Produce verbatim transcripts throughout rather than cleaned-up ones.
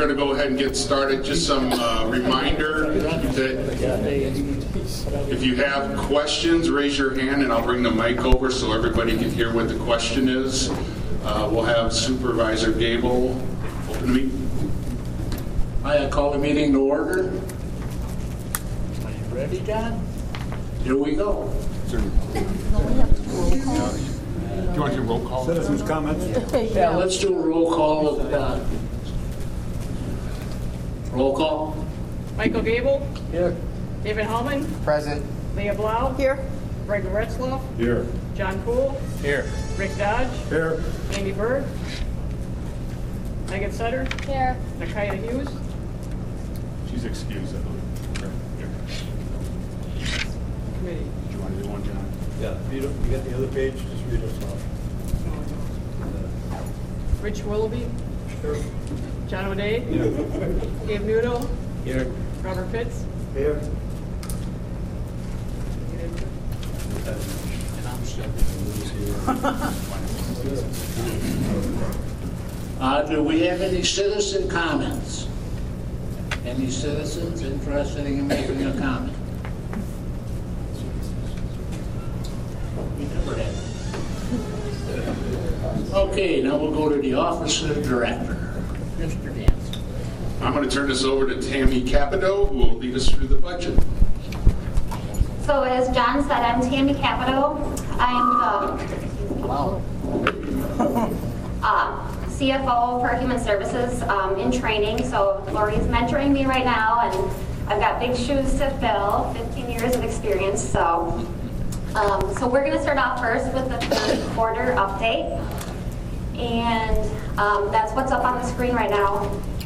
We're going to go ahead and get started. Just some uh, reminder that if you have questions, raise your hand and I'll bring the mic over so everybody can hear what the question is. Uh, we'll have Supervisor Gable open the meeting. I call the meeting to order. Are you ready, John? Here we go. Do you want to do roll call? Citizens' comments? Yeah, let's do a roll call of uh, roll call. Michael Gable. Here. David Hellman. Present. Leah Blau. Here. Greg Retzloff. Here. John Poole. Here. Rick Dodge. Here. Andy Berg. Megan Sutter. Here. Nakaya Hughes. She's excused, I believe. Here. Committee. Do you want to do one, John? Yeah, you don't- you got the other page, just read us off. Rich Willoughby. Sure. John O'Day. Yeah. Dave Nudo. Here. Robert Pitts. Here. And I'm stuck uh, do we have any citizen comments? Any citizens interested in making a comment? We never had. Okay, now we'll go to the Office of the Director, Mister Danson. I'm going to turn this over to Tammy Capito, who will lead us through the budget. So as John said, I'm Tammy Capito. I'm the Wow. uh, C F O for Human Services um, in training. So Lori's mentoring me right now, and I've got big shoes to fill, fifteen years of experience. So, um, so we're going to start off first with the third quarter update. And um, that's what's up on the screen right now.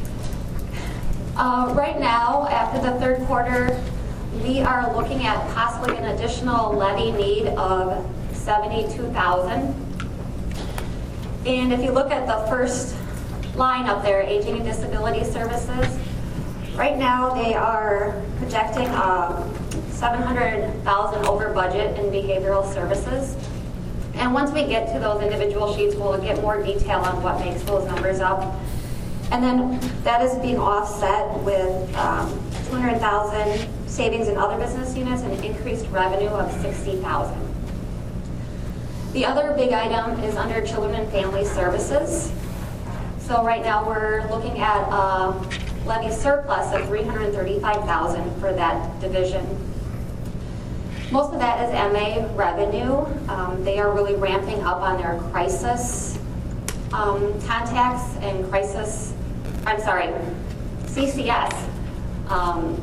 Uh, right now, after the third quarter, we are looking at possibly an additional levy need of seventy-two thousand dollars. And if you look at the first line up there, Aging and Disability Services, right now they are projecting um, seven hundred thousand dollars over budget in behavioral services. And once we get to those individual sheets, we'll get more detail on what makes those numbers up. And then that is being offset with um, two hundred thousand dollars savings in other business units and increased revenue of sixty thousand dollars. The other big item is under Children and Family Services. So right now we're looking at a levy surplus of three hundred thirty-five thousand dollars for that division. Most of that is M A revenue. Um, they are really ramping up on their crisis um, contacts and crisis, I'm sorry, C C S. Um,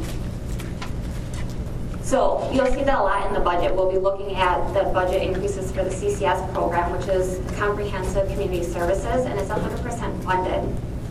so you'll see that a lot in the budget. We'll be looking at the budget increases for the C C S program, which is Comprehensive Community Services, and it's one hundred percent funded.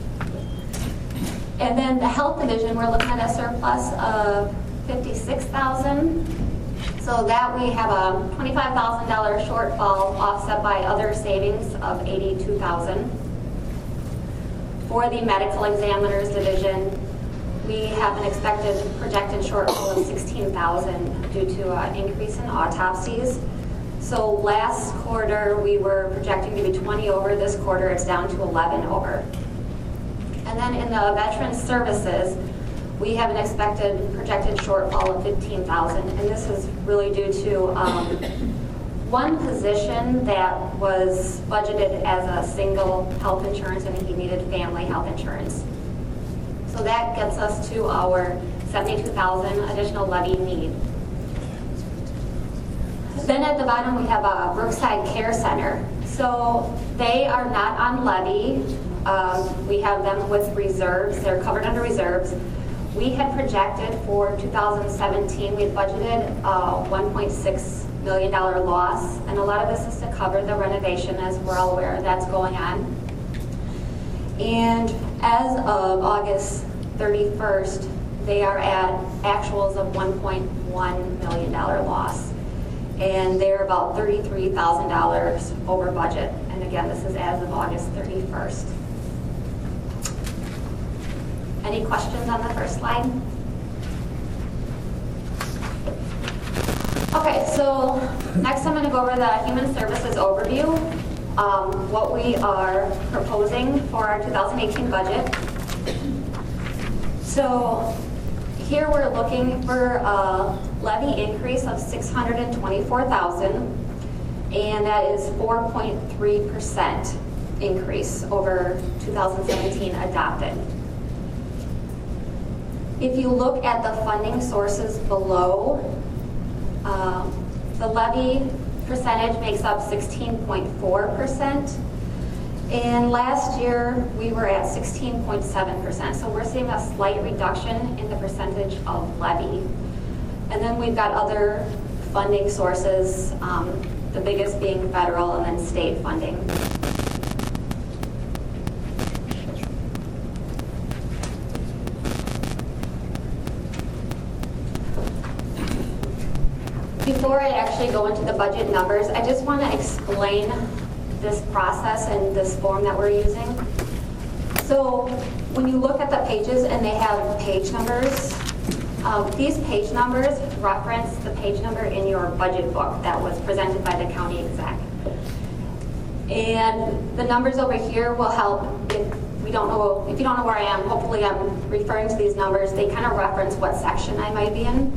And then the health division, we're looking at a surplus of fifty-six thousand dollars. So that we have a twenty-five thousand dollars shortfall offset by other savings of eighty-two thousand dollars. For the medical examiners division, we have an expected projected shortfall of sixteen thousand dollars due to an increase in autopsies. So last quarter we were projecting to be twenty over. This quarter it's down to eleven over. And then in the Veterans Services, we have an expected projected shortfall of fifteen thousand dollars, and this is really due to um, one position that was budgeted as a single health insurance and he needed family health insurance. So that gets us to our seventy-two thousand dollars additional levy need. Then at the bottom we have a Brookside Care Center. So they are not on levy. Uh, we have them with reserves. They're covered under reserves. We had projected for two thousand seventeen, we had budgeted a one point six million dollars loss, and a lot of this is to cover the renovation, as we're all aware that's going on. And as of August thirty-first, they are at actuals of one point one million dollars loss. And they're about thirty-three thousand dollars over budget. And again, this is as of August thirty-first. Any questions on the first slide? Okay, so next I'm going to go over the Human Services overview. Um, what we are proposing for our two thousand eighteen budget. So here we're looking for a levy increase of six hundred twenty-four thousand dollars, and that is four point three percent increase over two thousand seventeen adopted. If you look at the funding sources below, um, the levy percentage makes up sixteen point four percent. And last year, we were at sixteen point seven percent. So we're seeing a slight reduction in the percentage of levy. And then we've got other funding sources, um, the biggest being federal and then state funding. Before I actually go into the budget numbers, I just want to explain this process and this form that we're using. So when you look at the pages and they have page numbers, um, these page numbers reference the page number in your budget book that was presented by the county exec. And the numbers over here will help if we don't know, if you don't know where I am, hopefully I'm referring to these numbers. They kind of reference what section I might be in.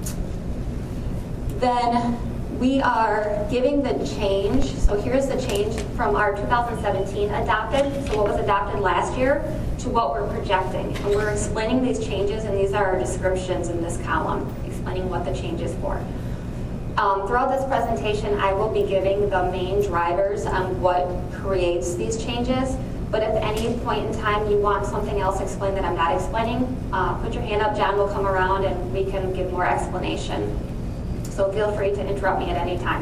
Then we are giving the change, so here's the change from our two thousand seventeen adopted, so what was adopted last year, to what we're projecting. And we're explaining these changes, and these are our descriptions in this column, explaining what the change is for. Um, throughout this presentation, I will be giving the main drivers on what creates these changes, but if at any point in time you want something else explained that I'm not explaining, uh, put your hand up, John will come around and we can give more explanation. So feel free to interrupt me at any time.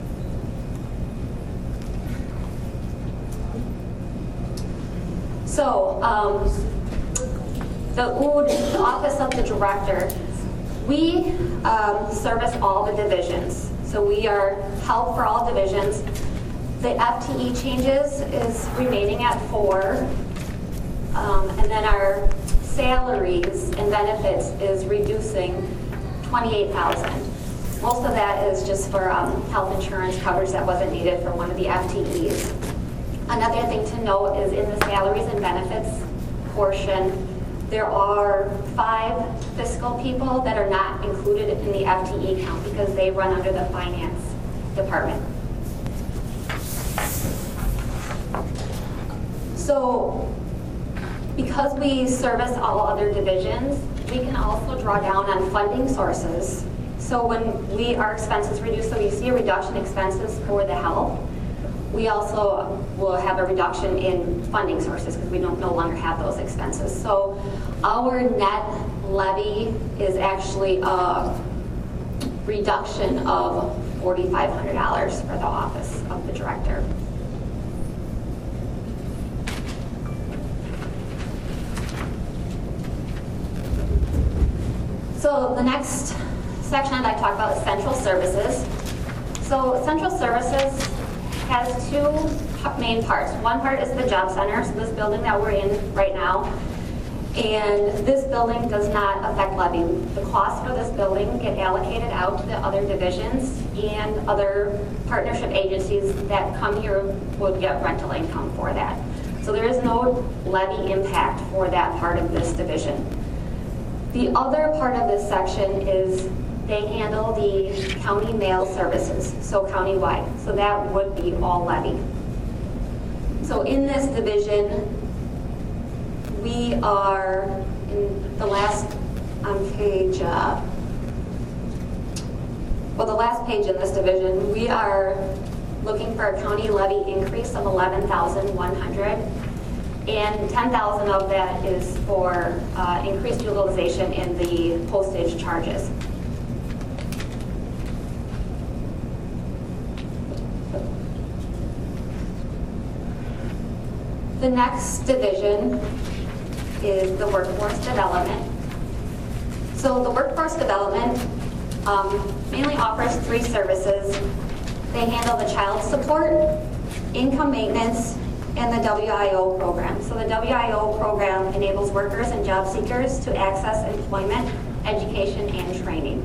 So, um, the O O D, the Office of the Director, we um, service all the divisions. So we are help for all divisions. The F T E changes is remaining at four. Um, and then our salaries and benefits is reducing twenty-eight thousand. Most of that is just for um, health insurance coverage that wasn't needed for one of the F T Es. Another thing to note is in the salaries and benefits portion, there are five fiscal people that are not included in the F T E count because they run under the finance department. So because we service all other divisions, we can also draw down on funding sources. So when we, our expenses reduce, so you see a reduction in expenses for the health, we also will have a reduction in funding sources because we don't no longer have those expenses. So our net levy is actually a reduction of four thousand five hundred dollars for the Office of the Director. So the next section I'd like to talk about is central services. So central services has two main parts. One part is the job center, so this building that we're in right now. And this building does not affect levy. The costs for this building get allocated out to the other divisions, and other partnership agencies that come here would get rental income for that. So there is no levy impact for that part of this division. The other part of this section is they handle the county mail services, so countywide. So that would be all levy. So in this division, we are, in the last, on page, uh, well, the last page in this division, we are looking for a county levy increase of eleven thousand one hundred dollars. And ten thousand dollars of that is for uh, increased utilization in the postage charges. The next division is the workforce development. So the workforce development um, mainly offers three services. They handle the child support, income maintenance, and the W I O program. So the W I O program enables workers and job seekers to access employment, education, and training.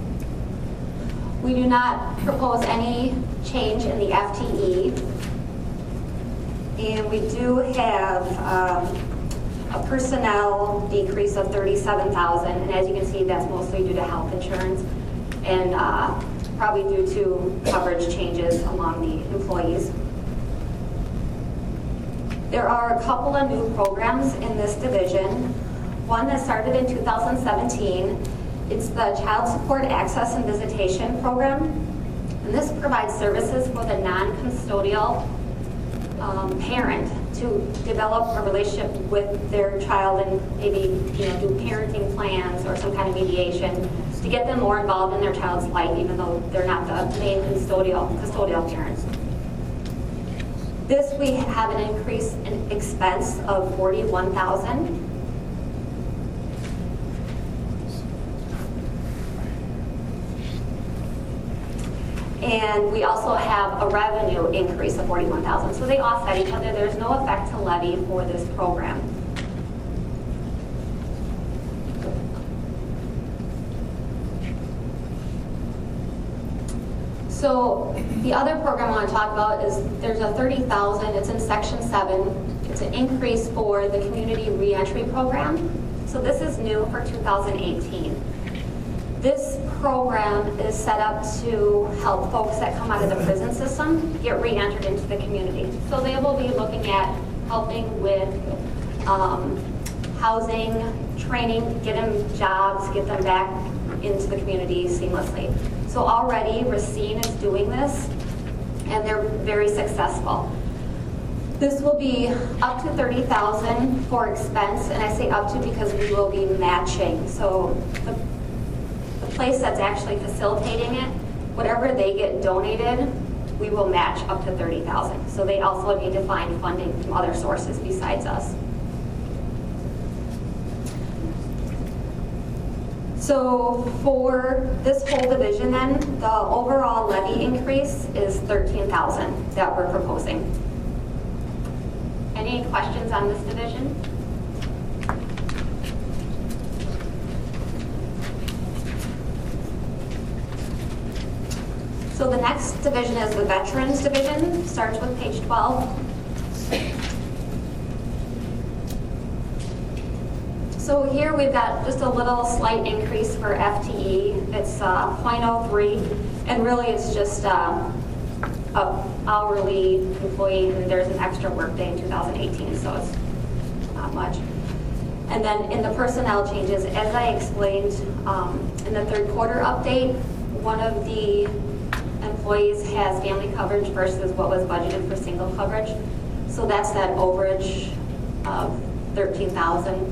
We do not propose any change in the F T E. And we do have um, a personnel decrease of thirty-seven thousand, and as you can see, that's mostly due to health insurance and uh, probably due to coverage changes among the employees. There are a couple of new programs in this division. One that started in two thousand seventeen, it's the Child Support Access and Visitation Program. And this provides services for the non-custodial um, parent to develop a relationship with their child and maybe you know, do parenting plans or some kind of mediation to get them more involved in their child's life, even though they're not the main custodial, custodial parents. This we have an increase in expense of forty-one thousand dollars. And we also have a revenue increase of forty-one thousand dollars. So they offset each other. There's no effect to levy for this program. So the other program I want to talk about is there's a thirty thousand dollars, it's in section seven. It's an increase for the community reentry program. So this is new for two thousand eighteen. This program is set up to help folks that come out of the prison system get re-entered into the community. So they will be looking at helping with um, housing, training, get them jobs, get them back into the community seamlessly. So already Racine is doing this and they're very successful. This will be up to thirty thousand dollars for expense, and I say up to because we will be matching. So the place that's actually facilitating it, whatever they get donated, we will match up to thirty thousand dollars. So they also need to find funding from other sources besides us. So for this whole division then, the overall levy increase is thirteen thousand dollars that we're proposing. Any questions on this division? So the next division is the Veterans Division, starts with page twelve. So here we've got just a little slight increase for F T E. It's uh, zero point zero three, and really it's just uh, a hourly employee, and there's an extra workday in two thousand eighteen, so it's not much. And then in the personnel changes, as I explained um, in the third quarter update, one of the employees has family coverage versus what was budgeted for single coverage. So that's that overage of thirteen thousand.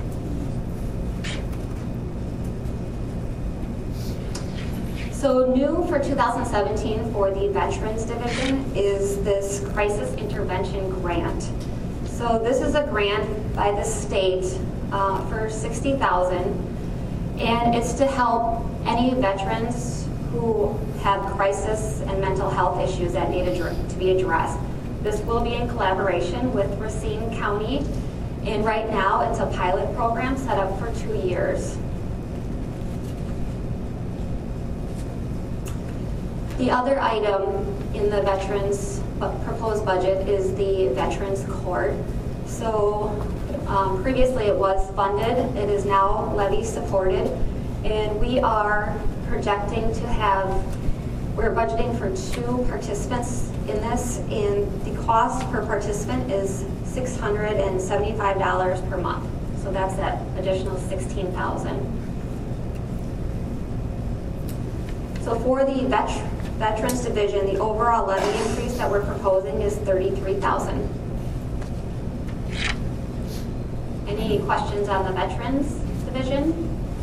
So new for two thousand seventeen for the Veterans Division is this Crisis Intervention Grant. So this is a grant by the state uh, for sixty thousand dollars, and it's to help any veterans who have crisis and mental health issues that need to be addressed. This will be in collaboration with Racine County, and right now it's a pilot program set up for two years. The other item in the Veterans proposed budget is the Veterans Court. So um, previously it was funded, it is now levy supported, and we are projecting to have, we're budgeting for two participants in this, and the cost per participant is six hundred seventy-five dollars per month. So that's that additional sixteen thousand dollars. So for the vet Veterans Division, the overall levy increase that we're proposing is thirty-three thousand dollars. Any questions on the Veterans Division?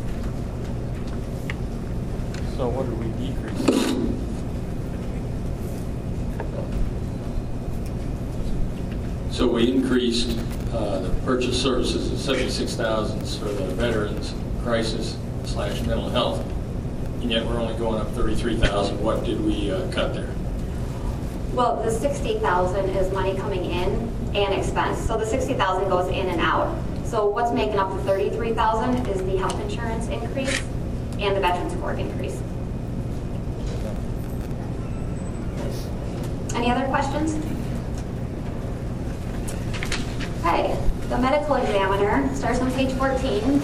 So what did we decrease? So we increased uh, the purchase services to seventy-six thousand for the veterans crisis slash mental health, and yet we're only going up thirty-three thousand. What did we uh, cut there? Well, the sixty thousand is money coming in and expense. So the sixty thousand goes in and out. So what's making up the thirty-three thousand is the health insurance increase and the Veterans Court increase. Any other questions? Okay. the medical examiner starts on page fourteen.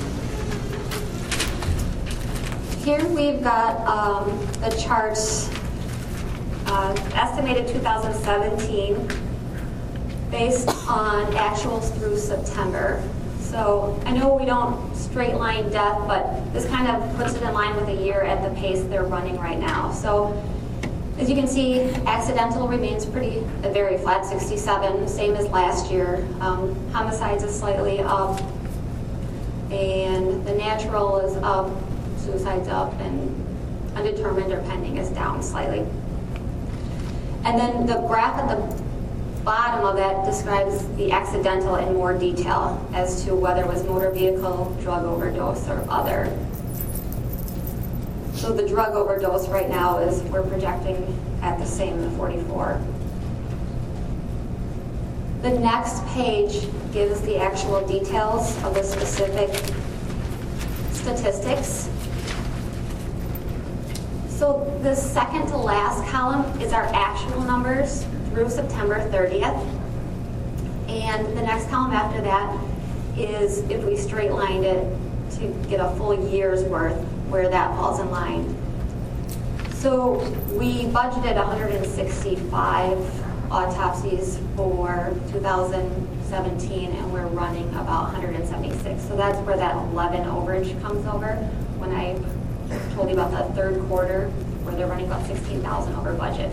Here we've got um, the charts, uh, estimated two thousand seventeen, based on actuals through September. So I know we don't straight line death, but this kind of puts it in line with a year at the pace they're running right now. So as you can see, accidental remains pretty, uh, very flat, sixty-seven, same as last year. Um, homicides is slightly up, and the natural is up, suicide's up, and undetermined or pending is down slightly. And then the graph at the bottom of that describes the accidental in more detail as to whether it was motor vehicle, drug overdose, or other. So the drug overdose right now is, we're projecting at the same, the forty-four. The next page gives the actual details of the specific statistics. So the second to last column is our actual numbers through September thirtieth. And the next column after that is if we straight lined it to get a full year's worth, where that falls in line. So we budgeted one hundred sixty-five autopsies for two thousand seventeen, and we're running about one hundred seventy-six. So that's where that eleven overage comes over. When I told you about the third quarter, where they're running about sixteen thousand over budget.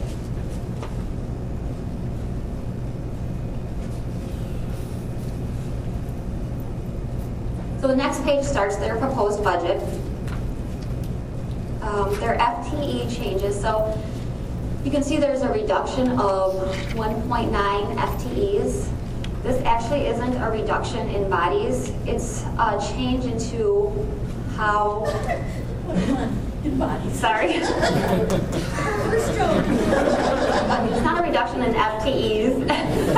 So the next page starts their proposed budget. Um, their F T E changes. So you can see there's a reduction of one point nine F T Es. This actually isn't a reduction in bodies. It's a change into how... In bodies. Sorry. First joke. It's not a reduction in F T Es.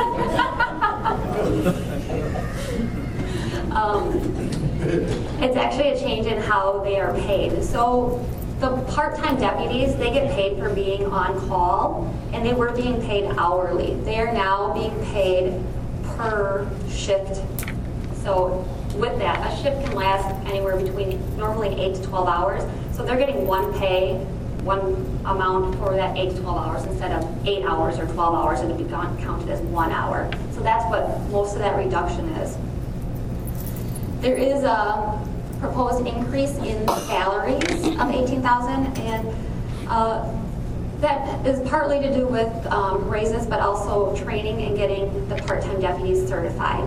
um, it's actually a change in how they are paid. So the part-time deputies, they get paid for being on call, and they were being paid hourly. They are now being paid per shift. So with that, a shift can last anywhere between normally eight to twelve hours. So they're getting one pay, one amount for that eight to twelve hours instead of eight hours or twelve hours. It would be counted as one hour. So that's what most of that reduction is. There is a proposed increase in salaries of eighteen thousand, and uh, that is partly to do with um, raises, but also training and getting the part-time deputies certified.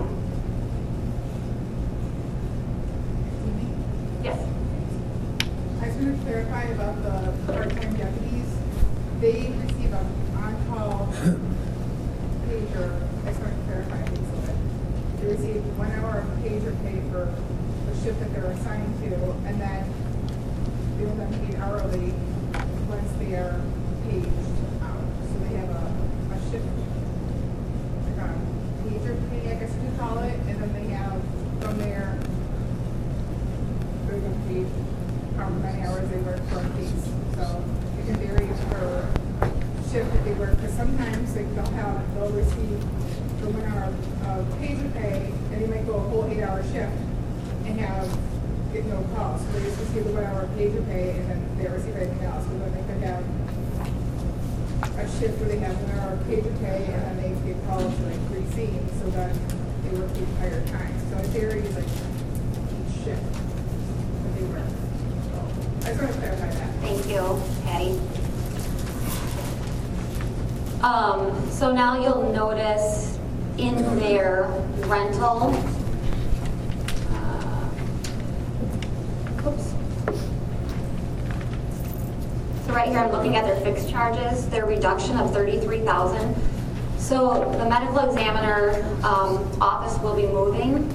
Yes. I just want to clarify about the part-time deputies. They receive an on-call pager. I just want to clarify things a little bit. They receive one hour of pager pay for the shift that they're assigned to, and then they will then paid hourly once they are paged out. So they have a, a shift, like a pager pay, I guess you could call it, and then they have from there, they're going to pay however many hours they work for a piece. So it can vary per shift that they work, because sometimes like, they'll have, they'll receive the one hour of pager pay, and they might go a whole eight hour shift and have, get no call. So they just receive the one hour pager pay, and then they receive anything else. But then they could have a shift where they have one hour pager pay, and then they get called for like three scenes, so then they work the entire time. So it varies like each shift that they work. So I just want to clarify that. Thank you, Patty. Um, so now you'll notice in their rental, uh, oops. So right here I'm looking at their fixed charges, their reduction of thirty-three thousand. So the medical examiner um, office will be moving,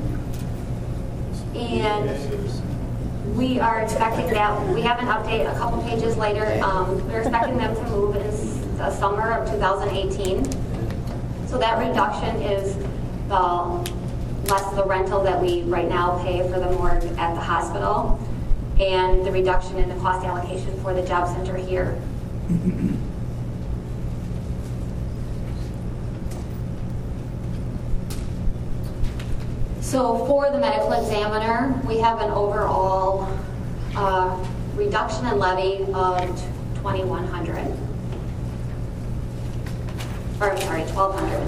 and we are expecting that, we have an update a couple pages later, um, we're expecting them to move in the summer of two thousand eighteen. So that reduction is the less the rental that we right now pay for the morgue at the hospital, and the reduction in the cost allocation for the job center here. So for the medical examiner, we have an overall uh, reduction in levy of twenty-one hundred. Or, I'm sorry, twelve hundred.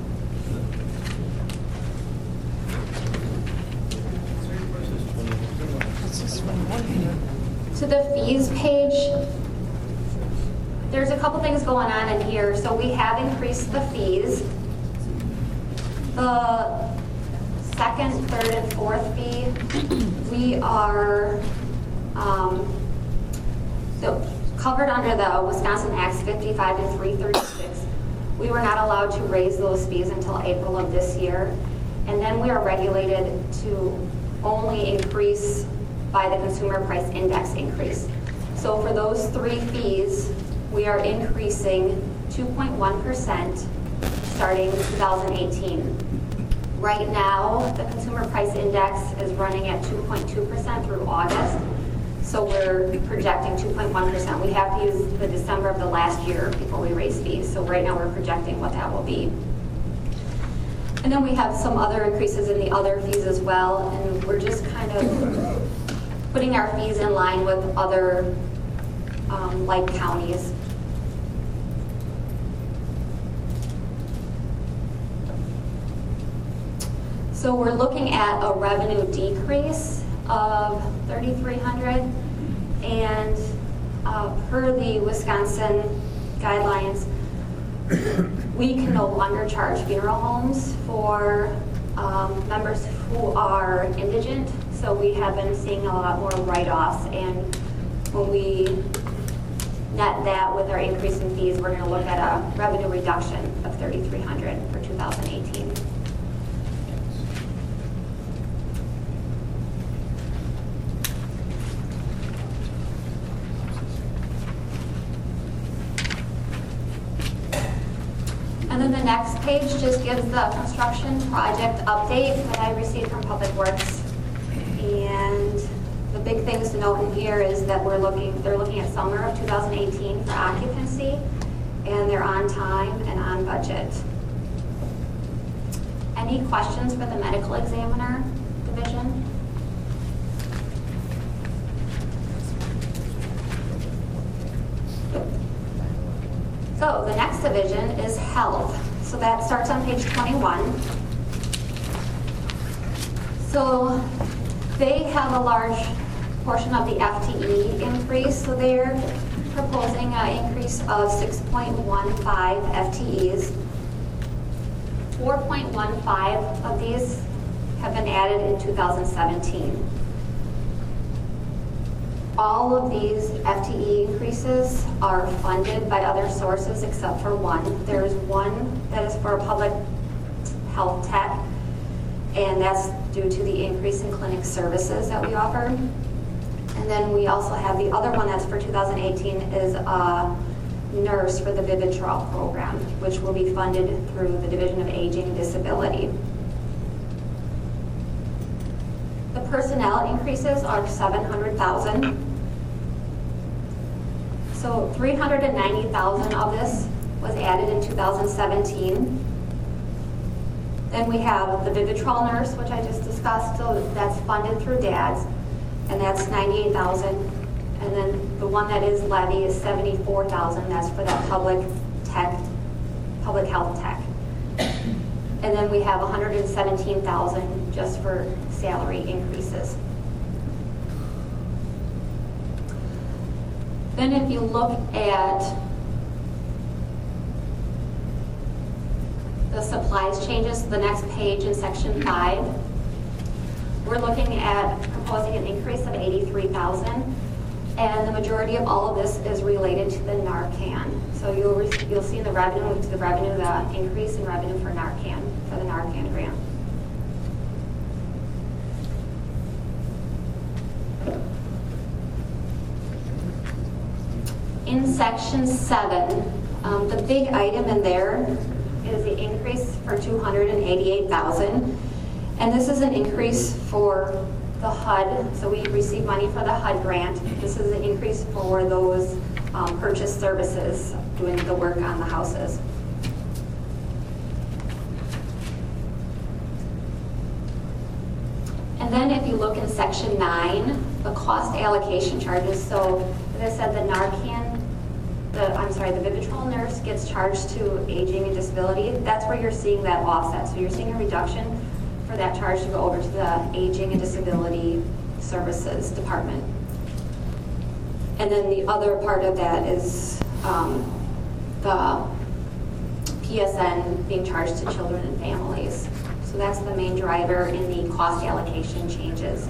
To the fees page, there's a couple things going on in here. So we have increased the fees. The second, third, and fourth fee, we are um, so covered under the Wisconsin Acts fifty-five and three thirty-six. We were not allowed to raise those fees until April of this year. And then we are regulated to only increase by the consumer price index increase. So for those three fees, we are increasing two point one percent starting two thousand eighteen. Right now, the consumer price index is running at two point two percent through August. So we're projecting two point one percent. We have to use the December of the last year before we raise fees. So right now we're projecting what that will be. And then we have some other increases in the other fees as well. And we're just kind of putting our fees in line with other um, like counties. So we're looking at a revenue decrease of thirty-three hundred dollars, and uh, per the Wisconsin guidelines, we can no longer charge funeral homes for um, members who are indigent. So we have been seeing a lot more write-offs, and when we net that with our increase in fees, we're going to look at a revenue reduction of thirty-three hundred dollars for two thousand eighteen. And then the next page just gives the construction project update that I received from Public Works. And the big things to note in here is that we're looking, they're looking at summer of two thousand eighteen for occupancy, and they're on time and on budget. Any questions for the medical examiner division? So the next division is health. So that starts on page twenty-one. So they have a large portion of the F T E increase. So they're proposing an increase of six point one five F T Es. four point one five of these have been added in two thousand seventeen. All of these F T E increases are funded by other sources except for one. There's one that is for public health tech, and that's due to the increase in clinic services that we offer. And then we also have the other one that's for two thousand eighteen is a nurse for the Vivitrol program, which will be funded through the Division of Aging and Disability. The personnel increases are seven hundred thousand dollars. So three hundred ninety thousand dollars of this was added in two thousand seventeen. Then we have the Vivitrol nurse, which I just discussed, so that's funded through D A D S, and that's ninety-eight thousand dollars. And then the one that is levy is seventy-four thousand dollars, that's for that public tech, public health tech. And then we have one hundred seventeen thousand dollars just for salary increases. Then if you look at the supplies changes, the next page in section five, we're looking at proposing an increase of eighty-three thousand dollars, and the majority of all of this is related to the Narcan. So you'll, re you'll see the revenue, the revenue, the increase in revenue for Narcan, for the Narcan grant. In section seven, um, the big item in there is the increase for two hundred eighty-eight thousand dollars. And this is an increase for the H U D. So we receive money for the H U D grant. This is an increase for those um, purchase services doing the work on the houses. And then if you look in section nine, the cost allocation charges, so as I said, the Narcan, the, I'm sorry, the Vivitrol nurse gets charged to aging and disability. That's where you're seeing that offset. So you're seeing a reduction for that charge to go over to the aging and disability services department. And then the other part of that is um, the P S N being charged to children and families. So that's the main driver in the cost allocation changes.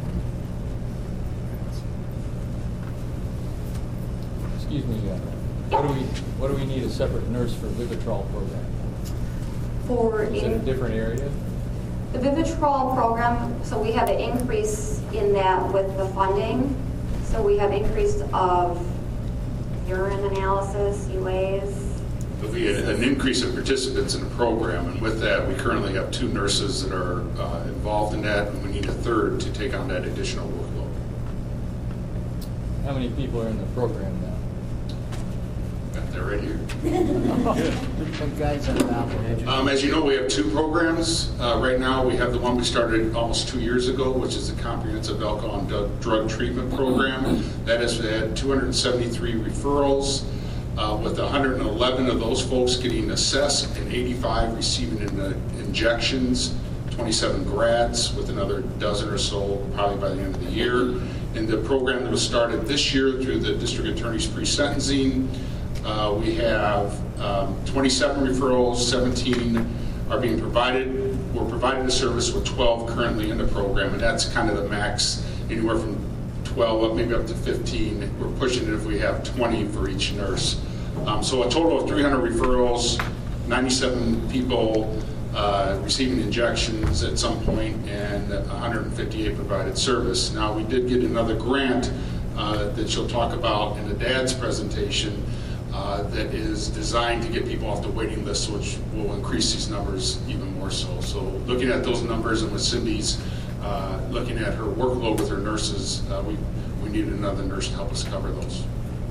Excuse me, uh, what do we, what do we need a separate nurse for Vivitrol program? For Is it a in, different area? the Vivitrol program, so we have an increase in that with the funding. So we have increase of urine analysis, U As. We had an increase of participants in the program, and with that, we currently have two nurses that are uh, involved in that, and we need a third to take on that additional workload. How many people are in the program now? Got that right here. Some guys on top. Um, as you know, we have two programs. Uh, right now, we have the one we started almost two years ago, which is the Comprehensive Alcohol and Drug- Drug Treatment Program. That has had two hundred seventy-three referrals, uh, with one hundred eleven of those folks getting assessed and eighty-five receiving in the injections, twenty-seven grads, with another dozen or so probably by the end of the year. In the program that was started this year through the District Attorney's pre-sentencing, Uh, we have um, twenty-seven referrals, seventeen are being provided. We're providing the service with twelve currently in the program, and that's kind of the max, anywhere from twelve up, maybe up to fifteen. We're pushing it if we have twenty for each nurse. Um, so a total of three hundred referrals, ninety-seven people uh, receiving injections at some point, and one hundred fifty-eight provided service. Now, we did get another grant uh, that she'll talk about in the dad's presentation, Uh, that is designed to get people off the waiting list, which will increase these numbers even more so. So looking at those numbers, and with Cindy's uh, looking at her workload with her nurses, uh, we, we needed another nurse to help us cover those.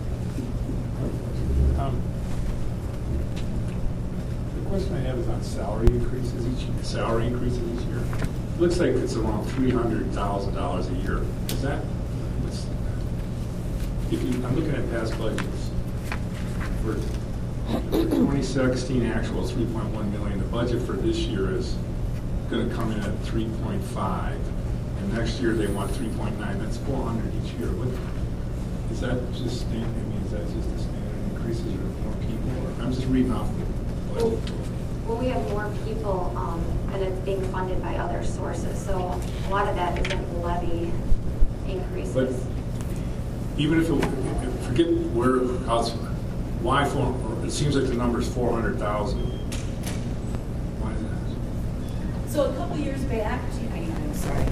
Um, The question I have is on salary increases each, salary increases each year. Looks like it's around three hundred thousand dollars a year. Is that, what's- if you, I'm looking at past budgets. For twenty sixteen actual is three point one million. The budget for this year is going to come in at three point five, and next year they want three point nine. That's four hundred each year. What is that? Just standard? I mean, is that just the standard increases or more people? Or, I'm just reading off the budget. Well, we have more people, um, and it's being funded by other sources, so a lot of that isn't levy increases. But even if it, forget where how's. Why four? It seems like the number is four hundred thousand. Why is that? So a couple years back, I know, I'm sorry.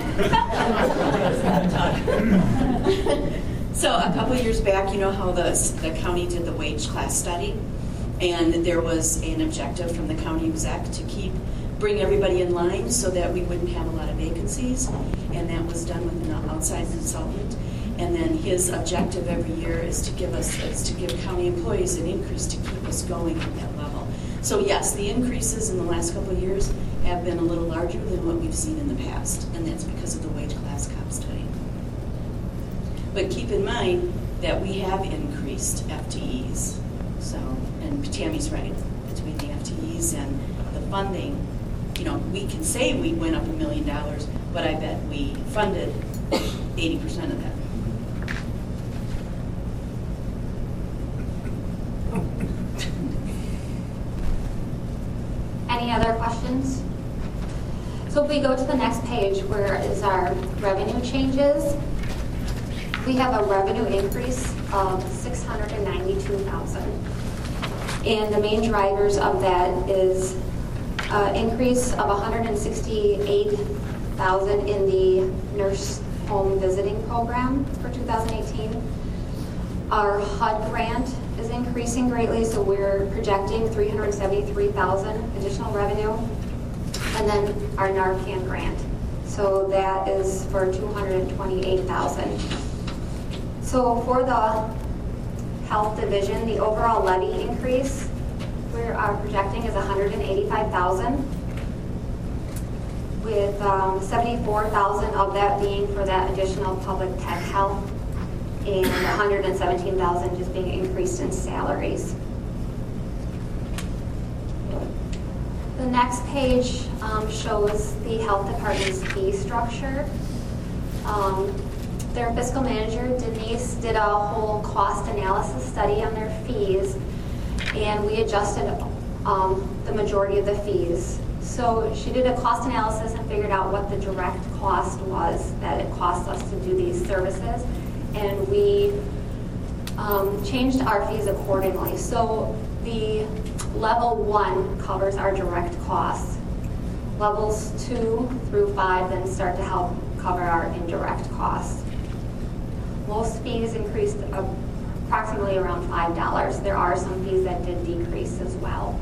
So a couple years back, you know how the, the county did the wage class study? And there was an objective from the county exec to keep, bring everybody in line so that we wouldn't have a lot of vacancies. And that was done with an outside consultant. And then his objective every year is to give us, is to give county employees an increase to keep us going at that level. So yes, the increases in the last couple of years have been a little larger than what we've seen in the past, and that's because of the wage class comp study. But keep in mind that we have increased F T Es. So, and Tammy's right, between the F T Es and the funding, you know, we can say we went up a million dollars, but I bet we funded eighty percent of that. Any other questions? So if we go to the next page, where is our revenue changes, we have a revenue increase of six hundred ninety-two thousand. And the main drivers of that is an increase of one hundred sixty-eight thousand in the nurse home visiting program for two thousand eighteen. Our H U D grant is increasing greatly, so we're projecting three hundred seventy-three thousand additional revenue. And then our Narcan grant, so that is for two hundred twenty-eight thousand. So for the health division, the overall levy increase we are projecting is one hundred eighty-five thousand. with um, seventy-four thousand of that being for that additional public tech health and one hundred seventeen thousand just being increased in salaries. The next page um, shows the health department's fee structure. Um, their fiscal manager, Denise, did a whole cost analysis study on their fees, and we adjusted um, the majority of the fees. So she did a cost analysis and figured out what the direct cost was that it cost us to do these services, and we um, changed our fees accordingly. So the level one covers our direct costs. Levels two through five then start to help cover our indirect costs. Most fees increased approximately around five dollars. There are some fees that did decrease as well.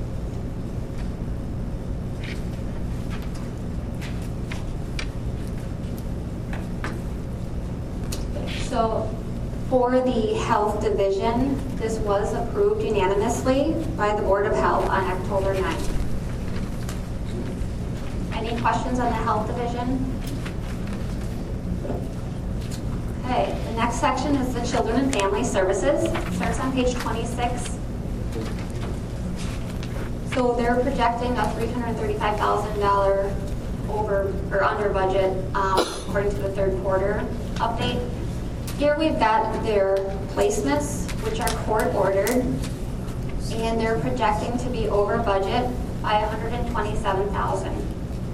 So for the health division, this was approved unanimously by the Board of Health on October ninth. Any questions on the health division? Okay, the next section is the Children and Family Services. It starts on page twenty-six. So they're projecting a three hundred thirty-five thousand dollars over or under budget um, according to the third quarter update. Here we've got their placements, which are court ordered, and they're projecting to be over budget by one hundred twenty-seven thousand dollars.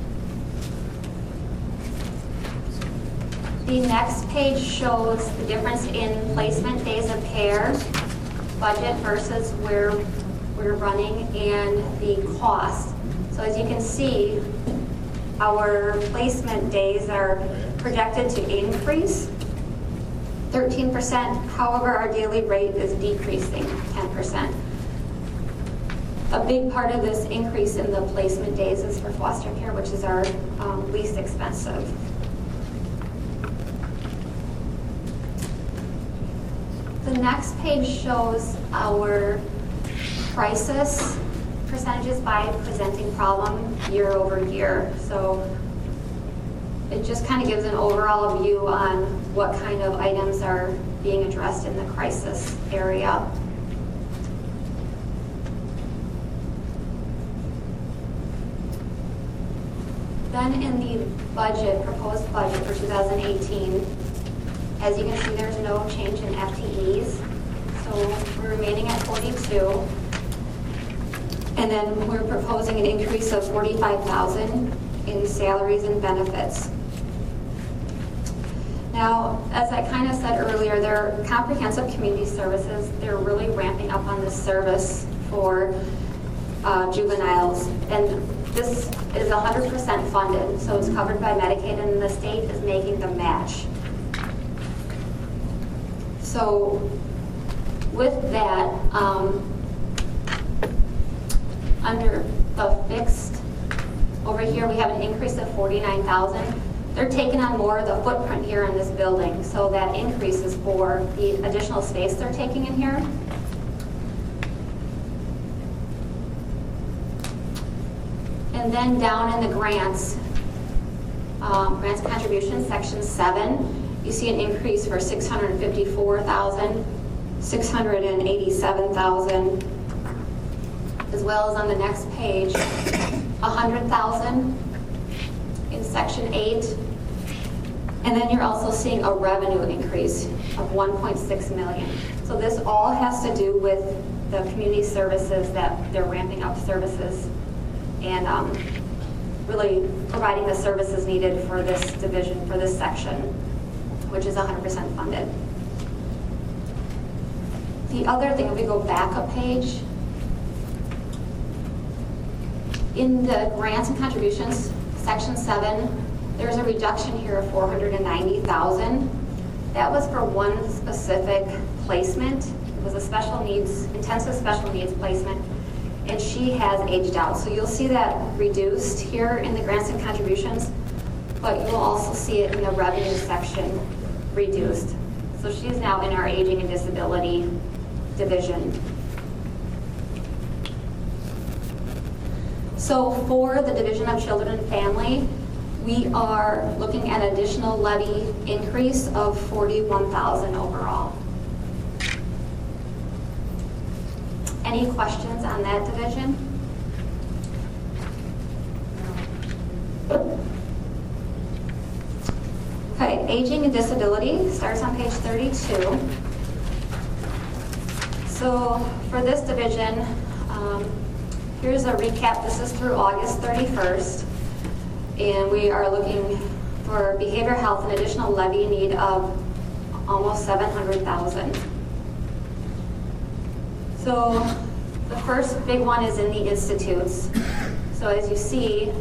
The next page shows the difference in placement days of care budget versus where we're running and the cost. So as you can see, our placement days are projected to increase thirteen percent. However, our daily rate is decreasing ten percent. A big part of this increase in the placement days is for foster care, which is our um, least expensive. The next page shows our crisis percentages by presenting problem year over year. So it just kind of gives an overall view on what kind of items are being addressed in the crisis area. Then in the budget, proposed budget for two thousand eighteen, as you can see, there's no change in F T Es. So we're remaining at forty-two. And then we're proposing an increase of forty-five thousand in salaries and benefits. Now, as I kind of said earlier, their comprehensive community services, they're really ramping up on this service for uh, juveniles. And this is one hundred percent funded, so it's covered by Medicaid, and the state is making the match. So with that, um, under the fixed, over here we have an increase of forty-nine thousand. They're taking on more of the footprint here in this building, so that increase is for the additional space they're taking in here. And then down in the grants, um, grants contributions, section seven, you see an increase for six hundred fifty-four thousand, six hundred eighty-seven thousand, as well as on the next page, one hundred thousand in section eight. And then you're also seeing a revenue increase of one point six million. So this all has to do with the community services that they're ramping up services and um, really providing the services needed for this division, for this section, which is one hundred percent funded. The other thing, if we go back a page, in the grants and contributions, section seven, there's a reduction here of four hundred ninety thousand. That was for one specific placement. It was a special needs, intensive special needs placement, and she has aged out. So you'll see that reduced here in the grants and contributions, but you'll also see it in the revenue section reduced. So she's now in our aging and disability division. So for the Division of Children and Family, we are looking at an additional levy increase of forty-one thousand overall. Any questions on that division? Okay, aging and disability starts on page thirty-two. So for this division, um, here's a recap. This is through August thirty-first. And we are looking for behavioral health, an additional levy need of almost seven hundred thousand. So the first big one is in the institutes. So as you see,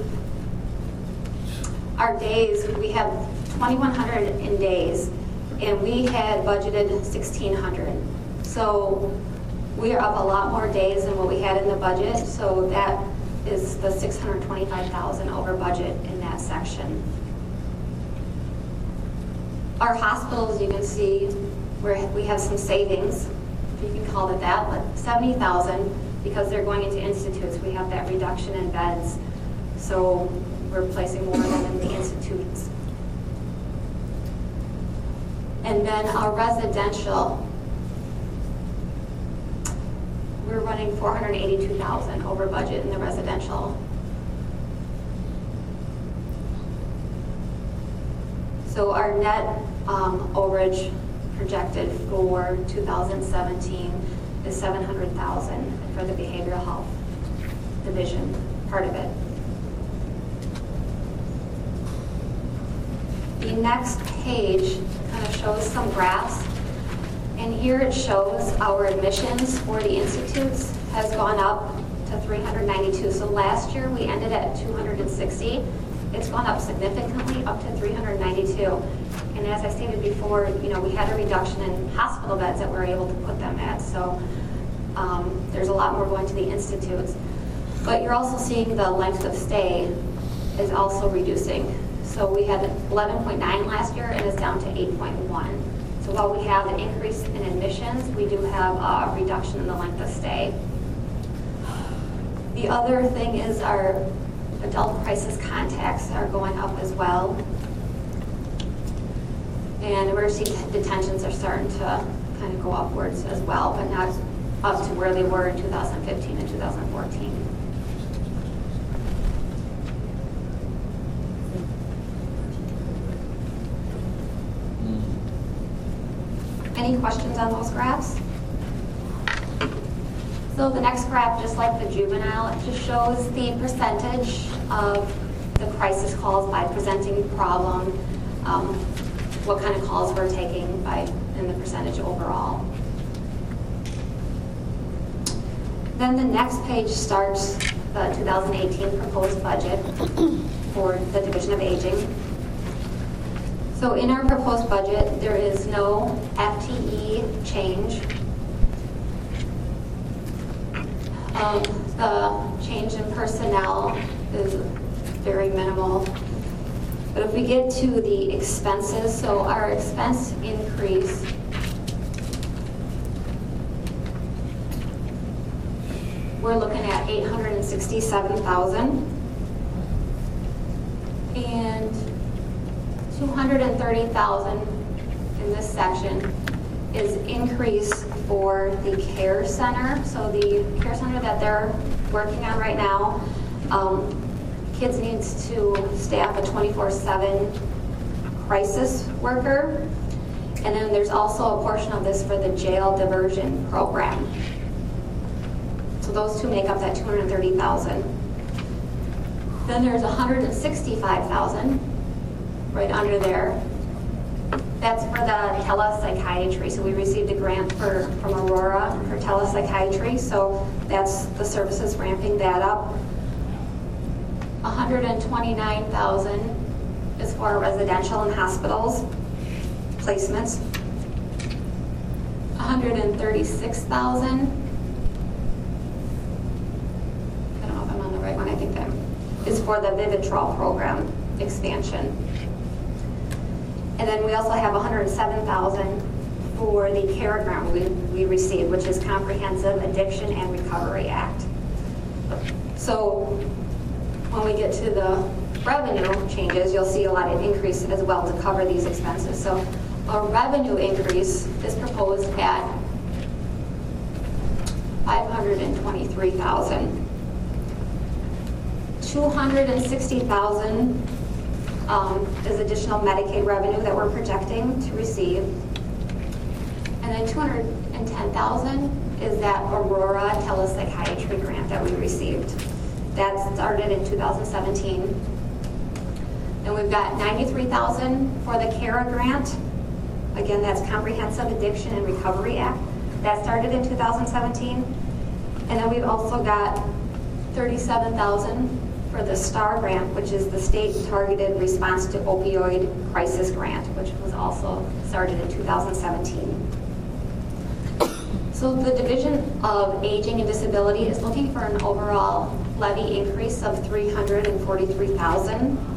our days, we have twenty-one hundred in days, and we had budgeted sixteen hundred. So we are up a lot more days than what we had in the budget, so that is the six hundred twenty-five thousand over budget in that section. Our hospitals, you can see, where we have some savings, if you can call it that, but seventy thousand, because they're going into institutes, we have that reduction in beds. So we're placing more of them in the institutes. And then our residential, we're running four hundred eighty-two thousand over budget in the residential. So our net um, overage projected for two thousand seventeen is seven hundred thousand for the behavioral health division, part of it. The next page kind of shows some graphs. And here it shows our admissions for the institutes has gone up to three hundred ninety-two. So last year we ended at two hundred sixty. It's gone up significantly, up to three hundred ninety-two. And as I stated before, you know, we had a reduction in hospital beds that we're able to put them at. So um, there's a lot more going to the institutes. But you're also seeing the length of stay is also reducing. So we had eleven point nine last year and it's down to eight point one. So while we have an increase in admissions, we do have a reduction in the length of stay. The other thing is our adult crisis contacts are going up as well. And emergency detentions are starting to kind of go upwards as well, but not up to where they were in two thousand fifteen and two thousand fourteen. Any questions on those graphs? So the next graph, just like the juvenile, it just shows the percentage of the crisis calls by presenting problem, um, what kind of calls we're taking by, and the percentage overall. Then the next page starts the two thousand eighteen proposed budget for the Division of Aging. So in our proposed budget, there is no F T E change. Um, the change in personnel is very minimal. But if we get to the expenses, so our expense increase we're looking at eight hundred sixty-seven thousand and two hundred thirty thousand in this section is increase for the care center. So the care center that they're working on right now, um, Kids needs to staff a twenty-four seven crisis worker. And then there's also a portion of this for the jail diversion program. So those two make up that two hundred thirty thousand. Then there's one hundred sixty-five thousand right under there. That's for the telepsychiatry. So we received a grant for, from Aurora for telepsychiatry. So that's the services ramping that up. one hundred twenty-nine thousand is for residential and hospitals placements. one hundred thirty-six thousand. I don't know if I'm on the right one. I think that is for the Vivitrol program expansion. And then we also have one hundred seven thousand for the CARE grant we, we received, which is Comprehensive Addiction and Recovery Act. So when we get to the revenue changes, you'll see a lot of increase as well to cover these expenses. So a revenue increase is proposed at five hundred twenty-three thousand dollars. two hundred sixty thousand dollars um, is additional Medicaid revenue that we're projecting to receive. And then two hundred ten thousand dollars is that Aurora telepsychiatry grant that we received. That started in two thousand seventeen. Then we've got ninety-three thousand dollars for the CARA grant. Again, that's Comprehensive Addiction and Recovery Act. That started in two thousand seventeen. And then we've also got thirty-seven thousand dollars for the STAR grant, which is the State Targeted Response to Opioid Crisis Grant, which was also started in two thousand seventeen. So the Division of Aging and Disability is looking for an overall levy increase of three hundred forty-three thousand dollars.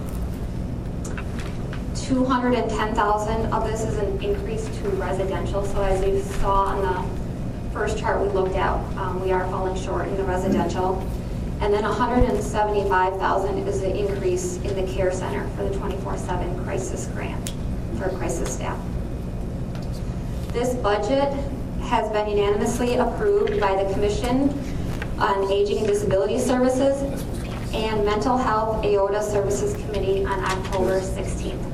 two hundred ten thousand dollars of this is an increase to residential. So as you saw on the first chart we looked at, um, we are falling short in the residential. And then one hundred seventy-five thousand dollars is the increase in the care center for the twenty-four seven crisis grant for crisis staff. This budget has been unanimously approved by the Commission on Aging and Disability Services and Mental Health A O D A Services Committee on October sixteenth.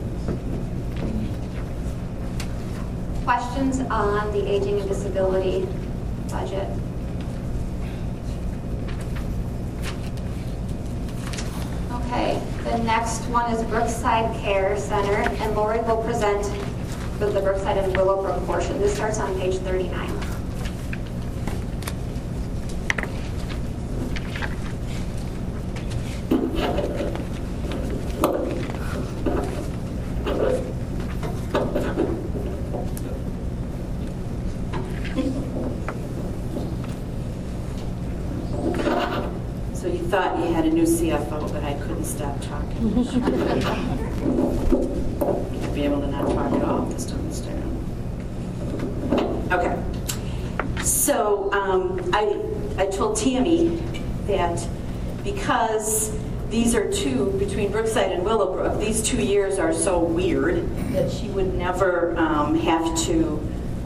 Questions on the Aging and Disability budget? Okay, the next one is Brookside Care Center, and Lori will present with the Brookside and Willowbrook portion. This starts on page thirty-nine. So you thought you had a new C F O, but I couldn't stop talking. I'll be able to not talk at all this time. Okay. So um, I, I told Tammy that because these are two, between Brookside and Willowbrook, these two years are so weird that she would never um, have to,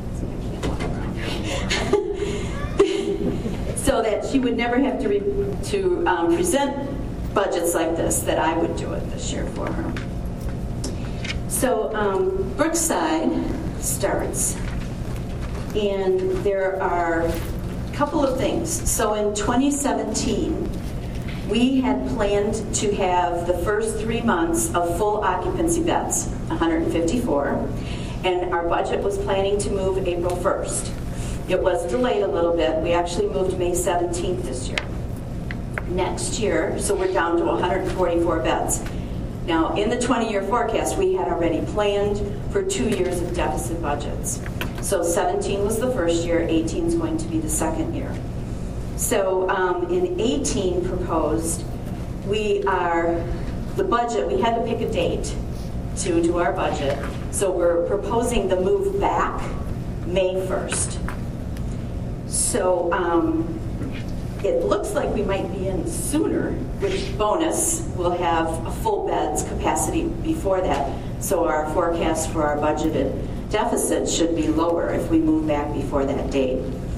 so that she would never have to, re, to um, present budgets like this, that I would do it this year for her. So um, Brookside starts, and there are a couple of things. So in twenty seventeen, we had planned to have the first three months of full occupancy beds, one hundred fifty-four, and our budget was planning to move April first. It was delayed a little bit. We actually moved May seventeenth this year. Next year, so we're down to one hundred forty-four beds. Now, in the twenty-year forecast, we had already planned for two years of deficit budgets. So seventeen was the first year, eighteen is going to be the second year. So um, in eighteen proposed, we are, the budget, we had to pick a date to do our budget. So we're proposing the move back May first. So um, it looks like we might be in sooner, which bonus, we'll have a full beds capacity before that. So our forecast for our budgeted deficit should be lower if we move back before that date.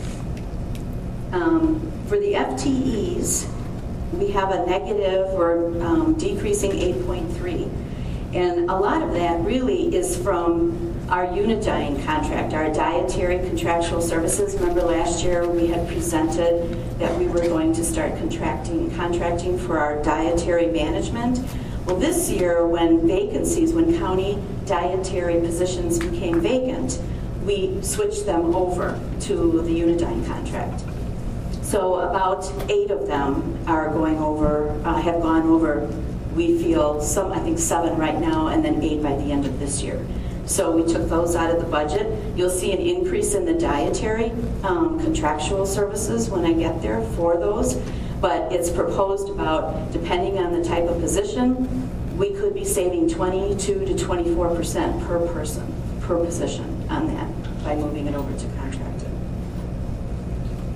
Um, for the F T Es, we have a negative or um, decreasing eight point three. And a lot of that really is from our Unidyne contract, our dietary contractual services. Remember last year we had presented that we were going to start contracting, contracting for our dietary management. Well, this year when vacancies, when county dietary positions became vacant, we switched them over to the Unidyne contract. So about eight of them are going over, uh, have gone over, we feel, some, I think seven right now, and then eight by the end of this year. So we took those out of the budget. You'll see an increase in the dietary um, contractual services when I get there for those, but it's proposed about, depending on the type of position, we could be saving twenty-two to twenty-four percent per person, per position on that by moving it over to contracted.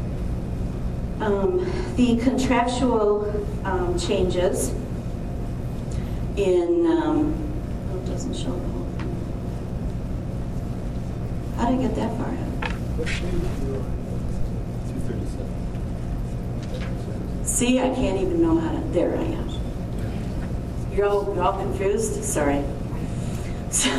Um, the contractual um, changes in, um, oh, it doesn't show the whole thing. How did I get that far ahead? two thirty-seven. See, I can't even know how to, there I am. You're all, you're all confused? Sorry. So,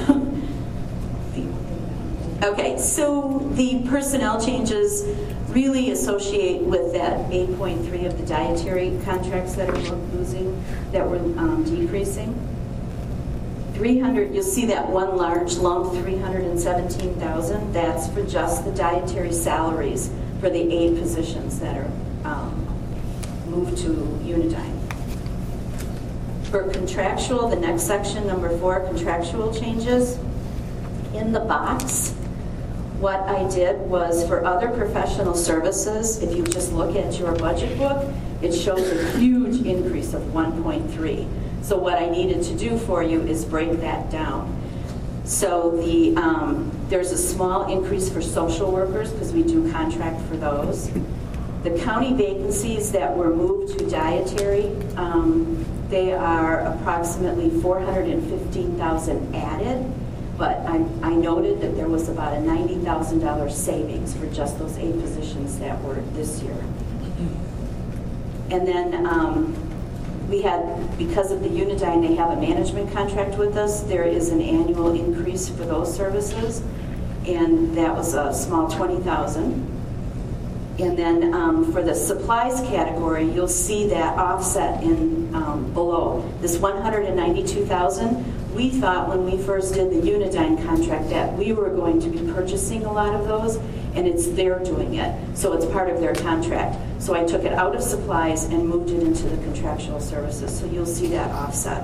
okay, so the personnel changes really associate with that eight point three of the dietary contracts that are losing, that were um, decreasing. three hundred, you'll see that one large lump, three hundred seventeen thousand, that's for just the dietary salaries for the eight positions that are um, moved to Unidyne. For contractual, the next section, number four, contractual changes, in the box, what I did was for other professional services, if you just look at your budget book, it shows a huge increase of one point three. So what I needed to do for you is break that down. So the um, there's a small increase for social workers because we do contract for those. The county vacancies that were moved to dietary, um, they are approximately four hundred fifteen thousand added, but I, I noted that there was about a ninety thousand dollars savings for just those eight positions that were this year. And then um, we had, because of the Unidyne, they have a management contract with us. There is an annual increase for those services, and that was a small twenty thousand dollars. And then um, for the supplies category, you'll see that offset in um, below. This one hundred ninety-two thousand dollars, we thought when we first did the Unidyne contract that we were going to be purchasing a lot of those, and it's they're doing it. So it's part of their contract. So I took it out of supplies and moved it into the contractual services. So you'll see that offset.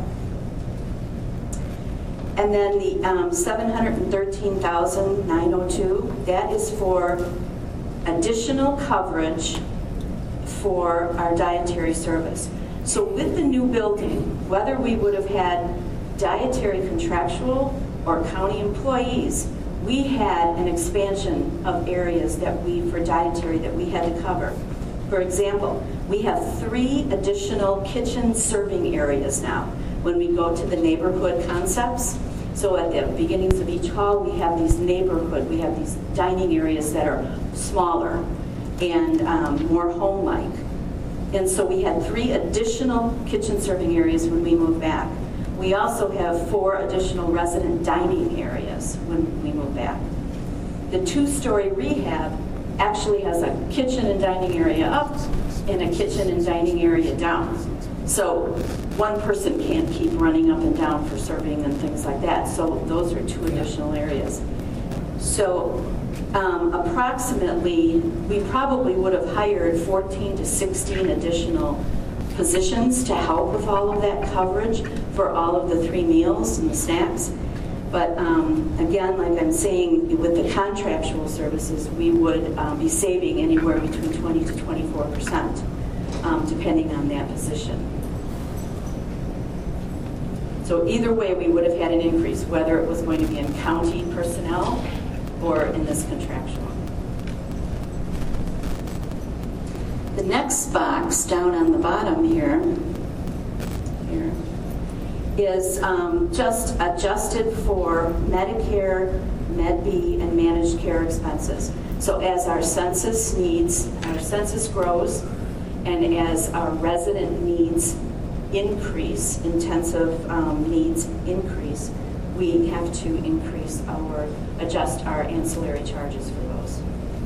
And then the um, seven hundred thirteen thousand nine hundred two, that is for additional coverage for our dietary service. So with the new building, whether we would have had dietary contractual or county employees, we had an expansion of areas that we, for dietary, that we had to cover. For example, we have three additional kitchen serving areas now when we go to the neighborhood concepts. So at the beginnings of each hall, we have these neighborhood, we have these dining areas that are smaller and um, more home-like. And so we had three additional kitchen serving areas when we moved back. We also have four additional resident dining areas when we move back. The two-story rehab actually has a kitchen and dining area up and a kitchen and dining area down. So one person can't keep running up and down for serving and things like that. So those are two additional areas. So um, approximately, we probably would have hired fourteen to sixteen additional positions to help with all of that coverage for all of the three meals and the snacks. But um, again, like I'm saying, with the contractual services, we would um, be saving anywhere between twenty to twenty-four percent, um, depending on that position. So either way, we would have had an increase, whether it was going to be in county personnel or in this contractual. The next box down on the bottom here, here is um, just adjusted for Medicare, Med B, and managed care expenses. So as our census needs, our census grows, and as our resident needs increase, intensive um, needs increase, we have to increase our, adjust our ancillary charges for those.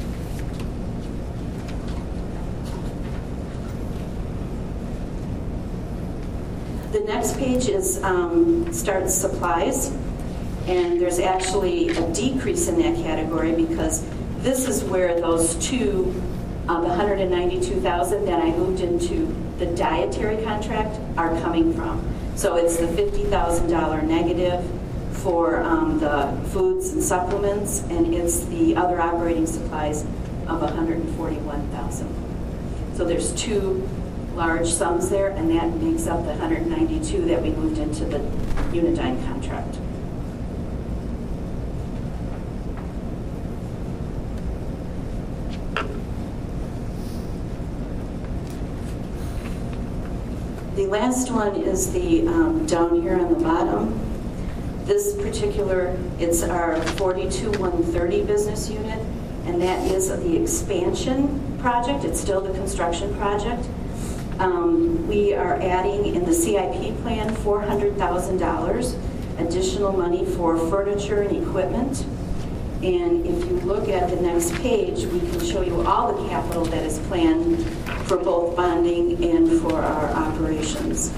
The next page is um, starts supplies, and there's actually a decrease in that category because this is where those two, uh, the one hundred ninety-two thousand that I moved into the dietary contract are coming from. So it's the fifty thousand dollars negative for um, the foods and supplements, and it's the other operating supplies of one hundred forty-one thousand dollars. So there's two large sums there, and that makes up the one hundred ninety-two that we moved into the Unidyne contract. The last one is the, um, down here on the bottom. This particular, it's our forty-two one thirty business unit, and that is the expansion project. It's still the construction project. Um, we are adding in the C I P plan four hundred thousand dollars additional money for furniture and equipment. And if you look at the next page, we can show you all the capital that is planned for both bonding and for our operations.